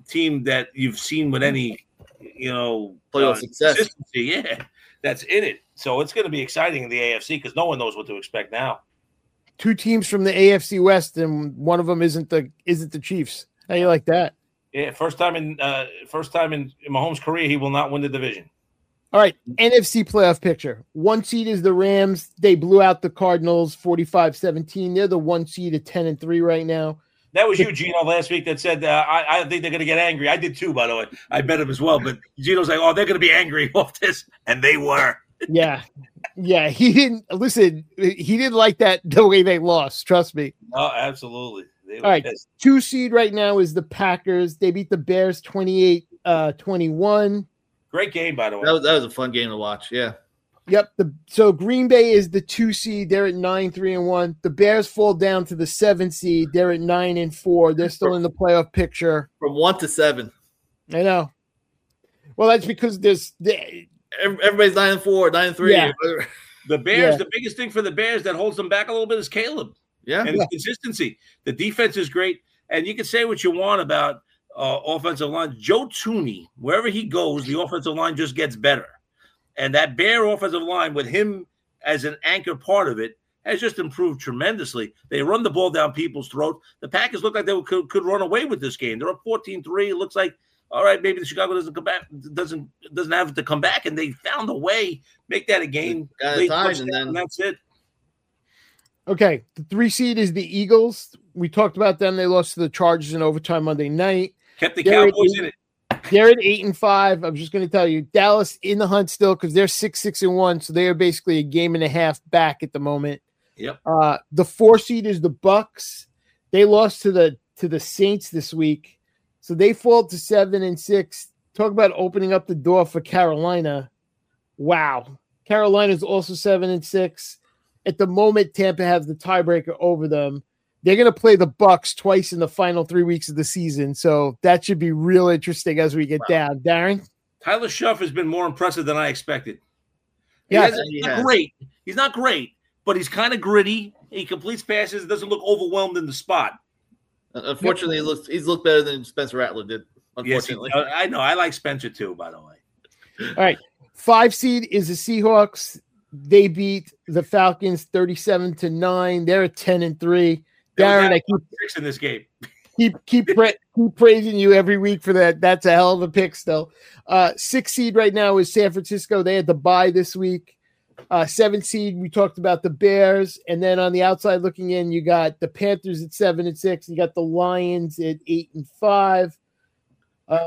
team that you've seen with any, playoff success. Consistency. Yeah, that's in it. So it's going to be exciting in the AFC because no one knows what to expect now. 2 teams from the AFC West, and one of them isn't the Chiefs. How you like that? Yeah, first time in Mahomes' career, he will not win the division. All right, NFC playoff picture. 1 seed is the Rams. They blew out the Cardinals 45-17. They're the 1 seed at 10-3 right now. That was you, Gino, last week that said, I think they're going to get angry. I did too, by the way. I bet him as well. But Gino's like, oh, they're going to be angry off this. And they were. Yeah. He didn't like that the way they lost. Trust me. Oh, absolutely. All right. Pissed. 2 seed right now is the Packers. They beat the Bears 28-21. Great game, by the way. That was a fun game to watch. Yeah. Yep. So Green Bay is the 2 seed. They're at 9-3-1. The Bears fall down to the 7 seed. They're at 9-4. They're still in the playoff picture. From 1 to 7. I know. Well, that's because everybody's 9-4, 9-3. Yeah. The Bears, the biggest thing for the Bears that holds them back a little bit is Caleb. Yeah. And his consistency. The defense is great. And you can say what you want about offensive line. Joe Thuney, wherever he goes, the offensive line just gets better. And that Bear offensive line with him as an anchor part of it has just improved tremendously. They run the ball down people's throats. The Packers look like they could run away with this game. They're up 14-3. It looks like, all right, maybe the Chicago doesn't come back, doesn't have to come back, and they found a way, make that a game. And that's it. Okay, the 3 seed is the Eagles. We talked about them. They lost to the Chargers in overtime Monday night. Kept the Cowboys in it. They're at 8-5. I'm just going to tell you, Dallas in the hunt still because they're 6-1, so they are basically a game and a half back at the moment. Yep. The 4 seed is the Bucks. They lost to the Saints this week, so they fall to 7-6. Talk about opening up the door for Carolina. Wow, Carolina's also 7-6. At the moment, Tampa has the tiebreaker over them. They're going to play the Bucks twice in the final 3 weeks of the season, so that should be real interesting as we get down. Darren? Tyler Shuff has been more impressive than I expected. Yeah, he's not great. He's not great, but he's kind of gritty. He completes passes. Doesn't look overwhelmed in the spot. Unfortunately, he's looked better than Spencer Rattler did. Unfortunately, yes, I know. I like Spencer too, by the way. All right, 5 seed is the Seahawks. They beat the Falcons 37-9. They're at 10-3. Darren, I keep 6 in this game. Keep praising you every week for that. That's a hell of a pick still. 6 seed right now is San Francisco. They had to bye this week. 7 seed, we talked about the Bears. And then on the outside looking in, you got the Panthers at 7-6. You got the Lions at 8-5. That's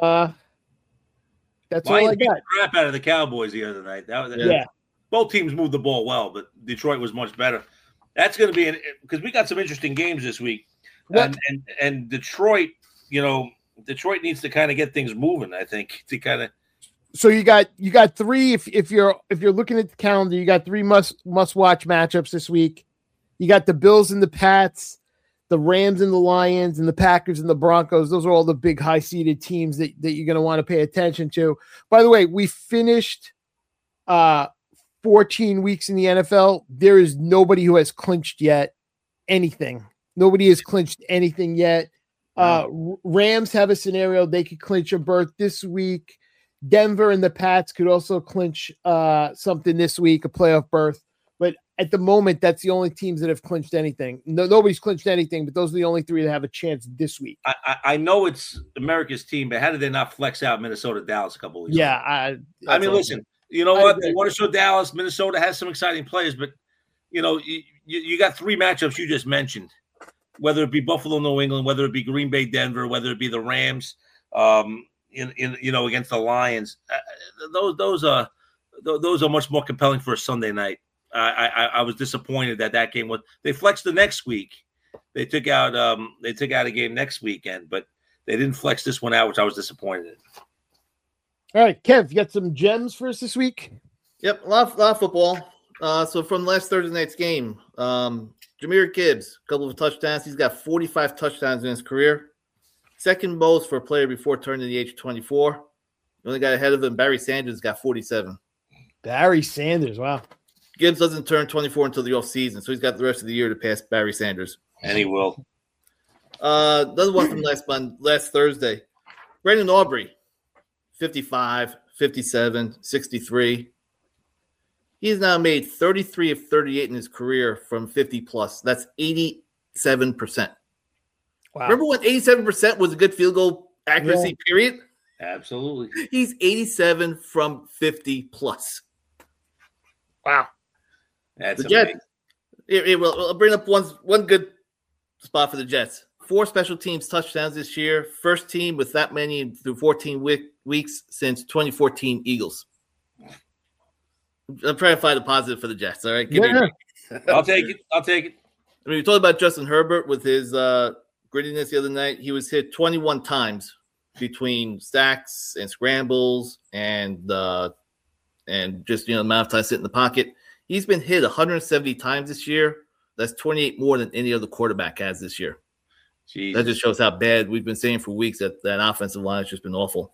Lions all I beat got. The crap out of the Cowboys the other night. Yeah. Both teams moved the ball well, but Detroit was much better. That's going to be because we got some interesting games this week, and Detroit, Detroit needs to kind of get things moving. I think to kind of. So you got 3. If you're looking at the calendar, you got 3 must watch matchups this week. You got the Bills and the Pats, the Rams and the Lions, and the Packers and the Broncos. Those are all the big high seeded teams that you're going to want to pay attention to. By the way, we finished 14 weeks in the NFL. There is nobody who has clinched yet anything. Nobody has clinched anything yet. Rams have a scenario they could clinch a berth this week. Denver and the Pats could also clinch something this week, a playoff berth. But at the moment, that's the only teams that have clinched anything. Nobody's clinched anything, but those are the only 3 that have a chance this week. I know it's America's team, but how did they not flex out Minnesota, Dallas a couple of weeks ago? Yeah. I mean, listen, you know what? They want to show Dallas. Minnesota has some exciting players, but, you got 3 matchups you just mentioned, whether it be Buffalo, New England, whether it be Green Bay, Denver, whether it be the Rams, against the Lions. Those are much more compelling for a Sunday night. I was disappointed that game was. They flexed the next week. They took out a game next weekend, but they didn't flex this one out, which I was disappointed in. All right, Kev, you got some gems for us this week? Yep, a lot of football. So from last Thursday night's game, Jahmyr Gibbs, a couple of touchdowns. He's got 45 touchdowns in his career. Second most for a player before turning the age of 24. The only guy ahead of him, Barry Sanders, got 47. Barry Sanders, wow. Gibbs doesn't turn 24 until the offseason, so he's got the rest of the year to pass Barry Sanders. And he will. Another one from last Thursday. Brandon Aubrey, 55, 57, 63. He's now made 33 of 38 in his career from 50 plus. That's 87%. Wow. Remember when 87% was a good field goal accuracy period? Absolutely. He's 87 from 50 plus. Wow. That's the Jets. I'll bring up one good spot for the Jets. 4 special teams touchdowns this year. First team with that many through 14 weeks since 2014 Eagles. I'm trying to find a positive for the Jets. All right, I'll take it. I mean, we talked about Justin Herbert with his grittiness the other night. He was hit 21 times between sacks and scrambles and just the amount of time sitting in the pocket. He's been hit 170 times this year. That's 28 more than any other quarterback has this year. Jesus. That just shows how bad we've been saying for weeks that offensive line has just been awful.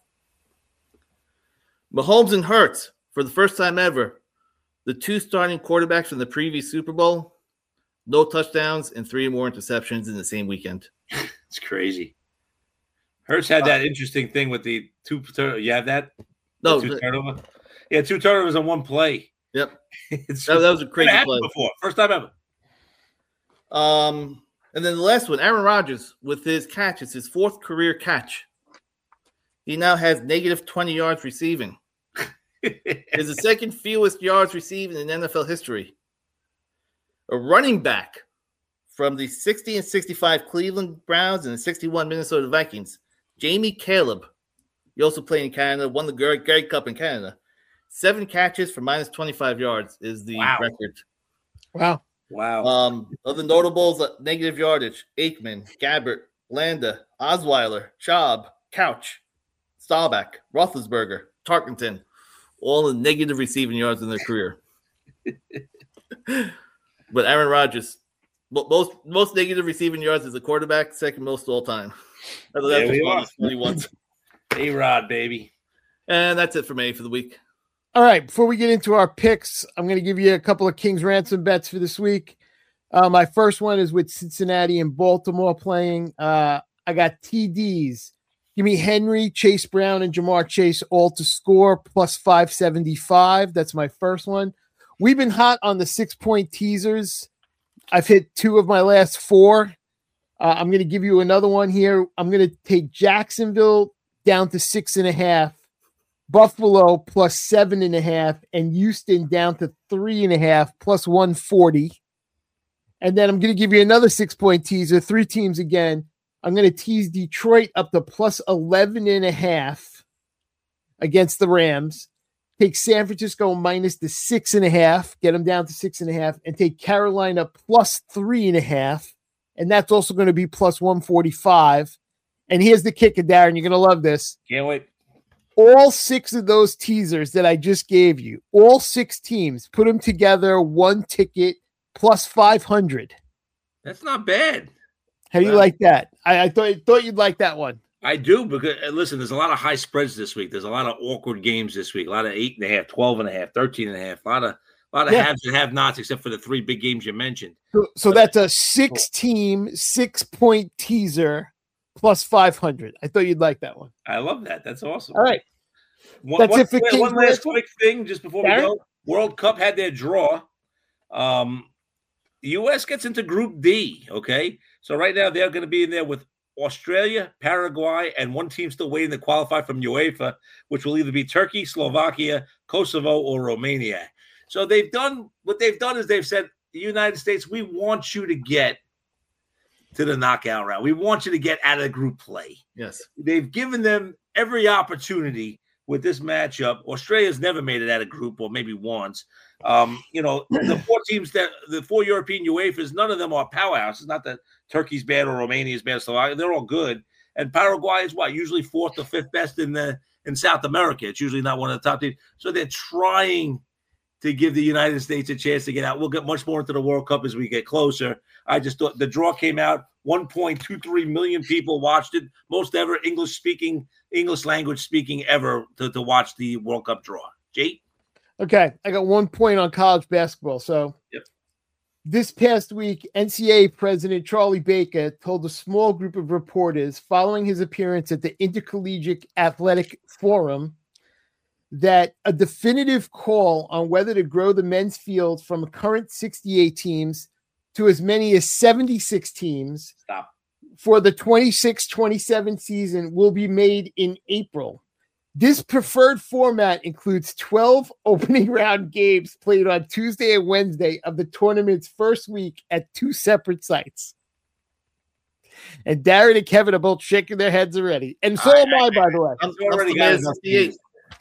Mahomes and Hurts, for the first time ever, the 2 starting quarterbacks from the previous Super Bowl, no touchdowns and 3 more interceptions in the same weekend. It's crazy. Hurts had that interesting thing with the 2 turnovers. You have that? No. 2 turnovers? Yeah, 2 turnovers on 1 play. Yep. that was a crazy play. Before. First time ever. And then the last one, Aaron Rodgers, with his catch. It's his 4th career catch. He now has negative 20 yards receiving. It's the second fewest yards receiving in NFL history. A running back from the 60 and 65 Cleveland Browns and the 61 Minnesota Vikings, Jamie Caleb. He also played in Canada, won the Grey Cup in Canada. 7 catches for minus 25 yards is the record. Wow. Other notables, negative yardage: Aikman, Gabbert, Landa, Osweiler, Schaub, Couch, Staubach, Roethlisberger, Tarkenton, all in negative receiving yards in their career. But Aaron Rodgers, most negative receiving yards as a quarterback, second most all time. A-Rod, baby. And that's it for me for the week. All right, before we get into our picks, I'm going to give you a couple of Kings Ransom bets for this week. My first one is with Cincinnati and Baltimore playing. I got TDs. Give me Henry, Chase Brown, and Jamar Chase all to score plus 575. That's my first one. We've been hot on the 6-point teasers. I've hit 2 of my last 4. I'm going to give you another one here. I'm going to take Jacksonville down to 6.5. Buffalo plus 7.5, and Houston down to 3.5 plus 140. And then I'm going to give you another 6-point teaser, 3 teams again. I'm going to tease Detroit up to plus 11.5 against the Rams. Take San Francisco minus the 6.5, get them down to 6.5, and take Carolina plus 3.5. And that's also going to be plus 145. And here's the kicker, Darren. You're going to love this. Can't wait. All 6 of those teasers that I just gave you, all 6 teams, put them together, 1 ticket plus 500. That's not bad. How do you like that? I thought you'd like that one. I do, because listen, there's a lot of high spreads this week. There's a lot of awkward games this week. A lot of 8.5, 12.5, 13.5. A lot of haves and have-nots, except for the 3 big games you mentioned. So that's a 6-team, 6-point teaser plus 500. I thought you'd like that one. I love that. That's awesome. All right. One last quick thing just before we go. World Cup had their draw. The U.S. gets into Group D, okay? So right now they're going to be in there with Australia, Paraguay, and one team still waiting to qualify from UEFA, which will either be Turkey, Slovakia, Kosovo, or Romania. So they've done is they've said, the United States, we want you to get to the knockout round. We want you to get out of group play. Yes. They've given them every opportunity with this matchup. Australia's never made it out of group, or maybe once. The 4 teams the 4 European UEFAs, none of them are powerhouses. Not that Turkey's bad or Romania's bad, Slovakia. They're all good. And Paraguay is usually 4th or 5th best in South America. It's usually not one of the top teams. So they're trying to give the United States a chance to get out. We'll get much more into the World Cup as we get closer. I just thought the draw came out. 1.23 million people watched it. Most ever English language speaking ever to watch the World Cup draw. Jake? Okay. I got 1 point on college basketball. So This past week, NCAA President Charlie Baker told a small group of reporters following his appearance at the Intercollegiate Athletic Forum that a definitive call on whether to grow the men's field from current 68 teams to as many as 76 teams for the 26-27 season will be made in April. This preferred format includes 12 opening round games played on Tuesday and Wednesday of the tournament's first week at 2 separate sites. And Darren and Kevin are both shaking their heads already. And so am I, by the way. I'm already got 68.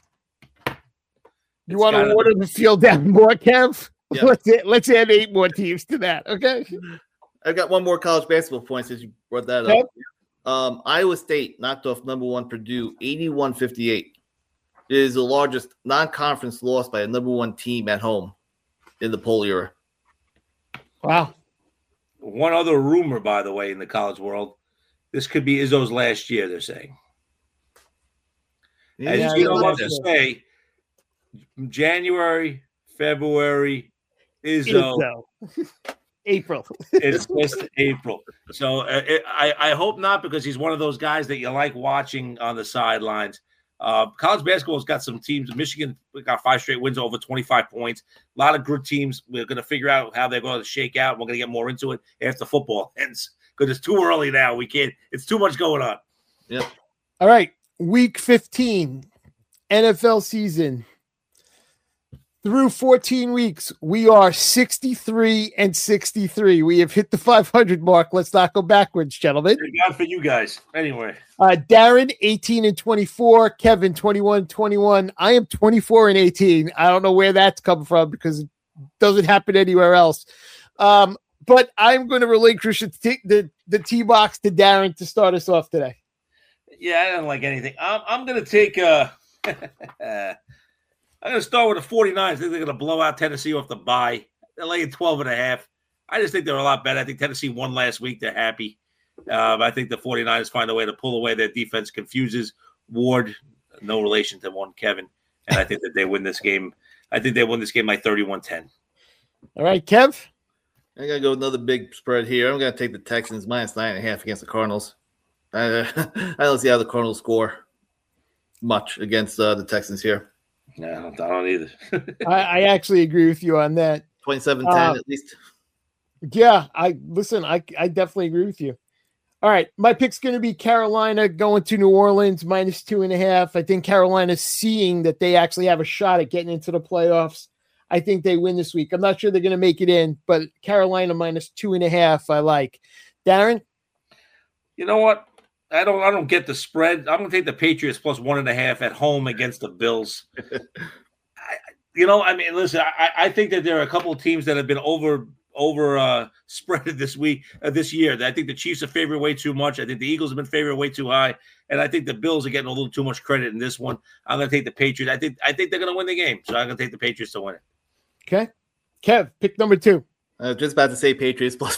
You want to water the field down more, Kev? Yeah. Let's add 8 more teams to that, okay? I've got one more college basketball point since you brought that Okay. up. Iowa State knocked off number 1 Purdue 81-58. It is the largest non-conference loss by a number 1 team at home in the poll era. Wow. One other rumor, by the way, in the college world, this could be Izzo's last year, they're saying. As Yeah, you know, I love love to say, January, February, Izzo. April. It's just April. So I hope not, because he's one of those guys that you like watching on the sidelines. College basketball's got some teams. Michigan got 5 straight wins over 25 points. A lot of good teams. We're going to figure out how they're going to shake out. We're going to get more into it after football ends, because it's too early now. We can't. It's too much going on. Yep. All right. Week 15, NFL season. Through 14 weeks, we are 63-63. We have hit the 500 mark. Let's not go backwards, gentlemen. Thank God for you guys. Anyway. Darren, 18-24. Kevin, 21-21. I am 24-18. I don't know where that's come from because it doesn't happen anywhere else. But I'm going to relinquish the T-box to Darren to start us off today. Yeah, I don't like anything. I'm going to take I'm going to start with the 49ers. I think they're going to blow out Tennessee off the bye. They're laying 12.5. I just think they're a lot better. I think Tennessee won last week. They're happy. I think the 49ers find a way to pull away. Their defense confuses Ward, no relation to one Kevin. And I think that they win this game. I think they win this game like 31-10. All right, Kev. I got to go with another big spread here. I'm going to take the Texans minus 9.5 against the Cardinals. I don't see how the Cardinals score much against the Texans here. No, I don't either. I actually agree with you on that. 27-10 at least. Yeah, I definitely agree with you. All right, my pick's going to be Carolina going to New Orleans minus 2.5. I think Carolina's seeing that they actually have a shot at getting into the playoffs. I think they win this week. I'm not sure they're going to make it in, but Carolina minus 2.5, I like. Darren? You know what? I don't get the spread. I'm going to take the Patriots plus 1.5 at home against the Bills. Listen, I think that there are a couple of teams that have been over spreaded this year. I think the Chiefs are favored way too much. I think the Eagles have been favored way too high, and I think the Bills are getting a little too much credit in this one. I'm going to take the Patriots. I think they're going to win the game, so I'm going to take the Patriots to win it. Okay, Kev, pick number 2. I was just about to say Patriots plus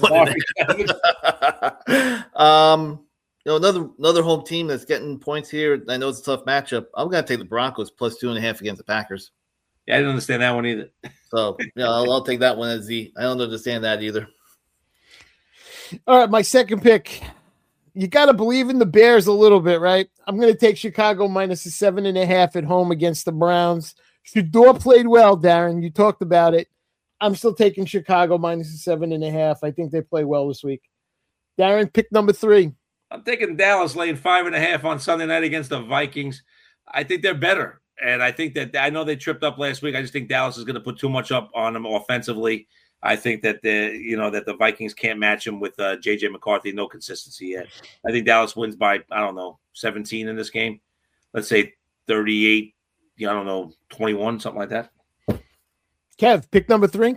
1.5. Another home team that's getting points here. I know it's a tough matchup. I'm going to take the Broncos plus 2.5 against the Packers. Yeah, I didn't understand that one either. So, I'll take that one as I don't understand that either. All right, my second pick. You got to believe in the Bears a little bit, right? I'm going to take Chicago minus 7.5 at home against the Browns. Shador played well, Darren. You talked about it. I'm still taking Chicago minus 7.5. I think they play well this week. Darren, pick number 3. I'm taking Dallas laying 5.5 on Sunday night against the Vikings. I think they're better. And I think that I know they tripped up last week. I just think Dallas is going to put too much up on them offensively. I think that the Vikings can't match them with J.J. McCarthy. No consistency yet. I think Dallas wins by, 17 in this game. Let's say 38, 21, something like that. Kev, pick number 3.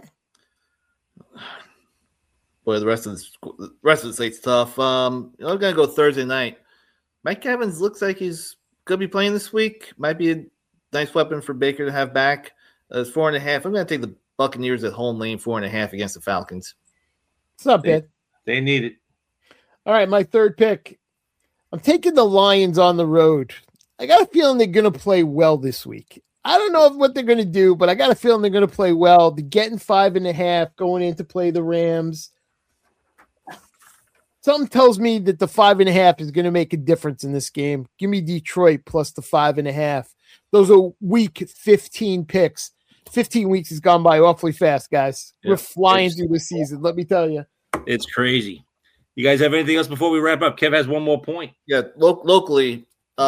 Boy, the rest of the slate's tough. I'm going to go Thursday night. Mike Evans looks like he's going to be playing this week. Might be a nice weapon for Baker to have back. It's 4.5. I'm going to take the Buccaneers at home, laying 4.5 against the Falcons. It's not bad. They need it. All right, my third pick. I'm taking the Lions on the road. I got a feeling they're going to play well this week. I don't know what they're going to do, but I got a feeling they're going to play well. They're getting 5.5 going in to play the Rams. Something tells me that the 5.5 is going to make a difference in this game. Give me Detroit plus the 5.5. Those are week 15 picks. 15 weeks has gone by awfully fast, guys. Yeah, we're flying through the season. Let me tell you. It's crazy. You guys have anything else before we wrap up? Kev has one more point. Yeah, locally,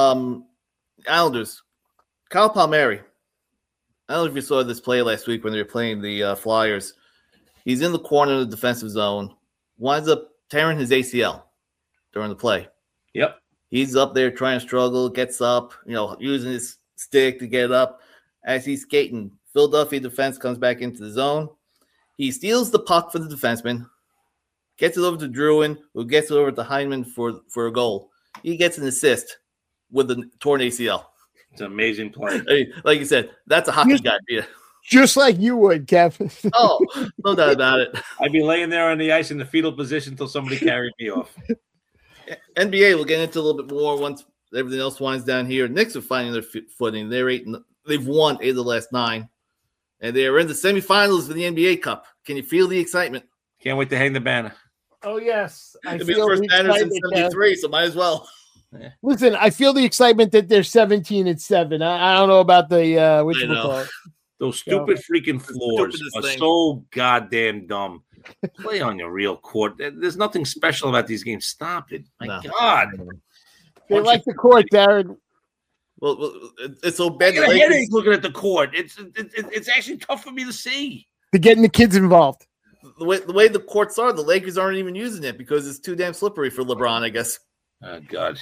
Islanders, Kyle Palmieri. I don't know if you saw this play last week when they were playing the Flyers. He's in the corner of the defensive zone, winds up tearing his ACL during the play. Yep. He's up there trying to struggle, gets up, using his stick to get up. As he's skating, Philadelphia defense comes back into the zone. He steals the puck for the defenseman, gets it over to Druin, who gets it over to Hyman for a goal. He gets an assist with a torn ACL. It's an amazing play. Hey, like you said, that's a hockey guy. Yeah. Just like you would, Kevin. Oh, no doubt about it. I'd be laying there on the ice in the fetal position until somebody carried me off. NBA, we'll get into a little bit more once everything else winds down here. Knicks are finding their footing. They've won 8 of the last 9. And they are in the semifinals of the NBA Cup. Can you feel the excitement? Can't wait to hang the banner. Oh, yes. It'll be the first banner since 73, so might as well. Listen, I feel the excitement that they're 17-7. I don't know about the what you call it. Those stupid freaking floors are so goddamn dumb. Play on your real court. There's nothing special about these games. Stop it. My God. They like the court, Darren. Well, it's so bad. I get a headache looking at the court. It's actually tough for me to see. They're getting the kids involved. The way the courts are, the Lakers aren't even using it because it's too damn slippery for LeBron, I guess. Oh, God.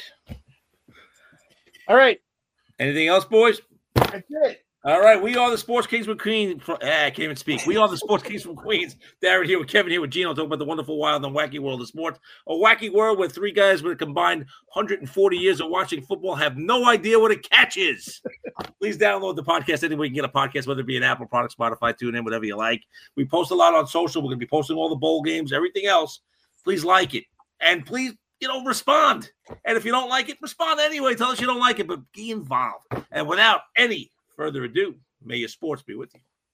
All right. Anything else, boys? That's it. All right. We are the Sports Kings from Queens. I can't even speak. We are the Sports Kings from Queens. Darren here with Kevin here with Gino talking about the wonderful, wild, and wacky world of sports. A wacky world where 3 guys with a combined 140 years of watching football have no idea what a catch is. Please download the podcast anywhere you can get a podcast, whether it be an Apple product, Spotify, TuneIn, whatever you like. We post a lot on social. We're going to be posting all the bowl games, everything else. Please like it. And please, respond. And if you don't like it, respond anyway. Tell us you don't like it, but be involved. And without any further ado, may your sports be with you.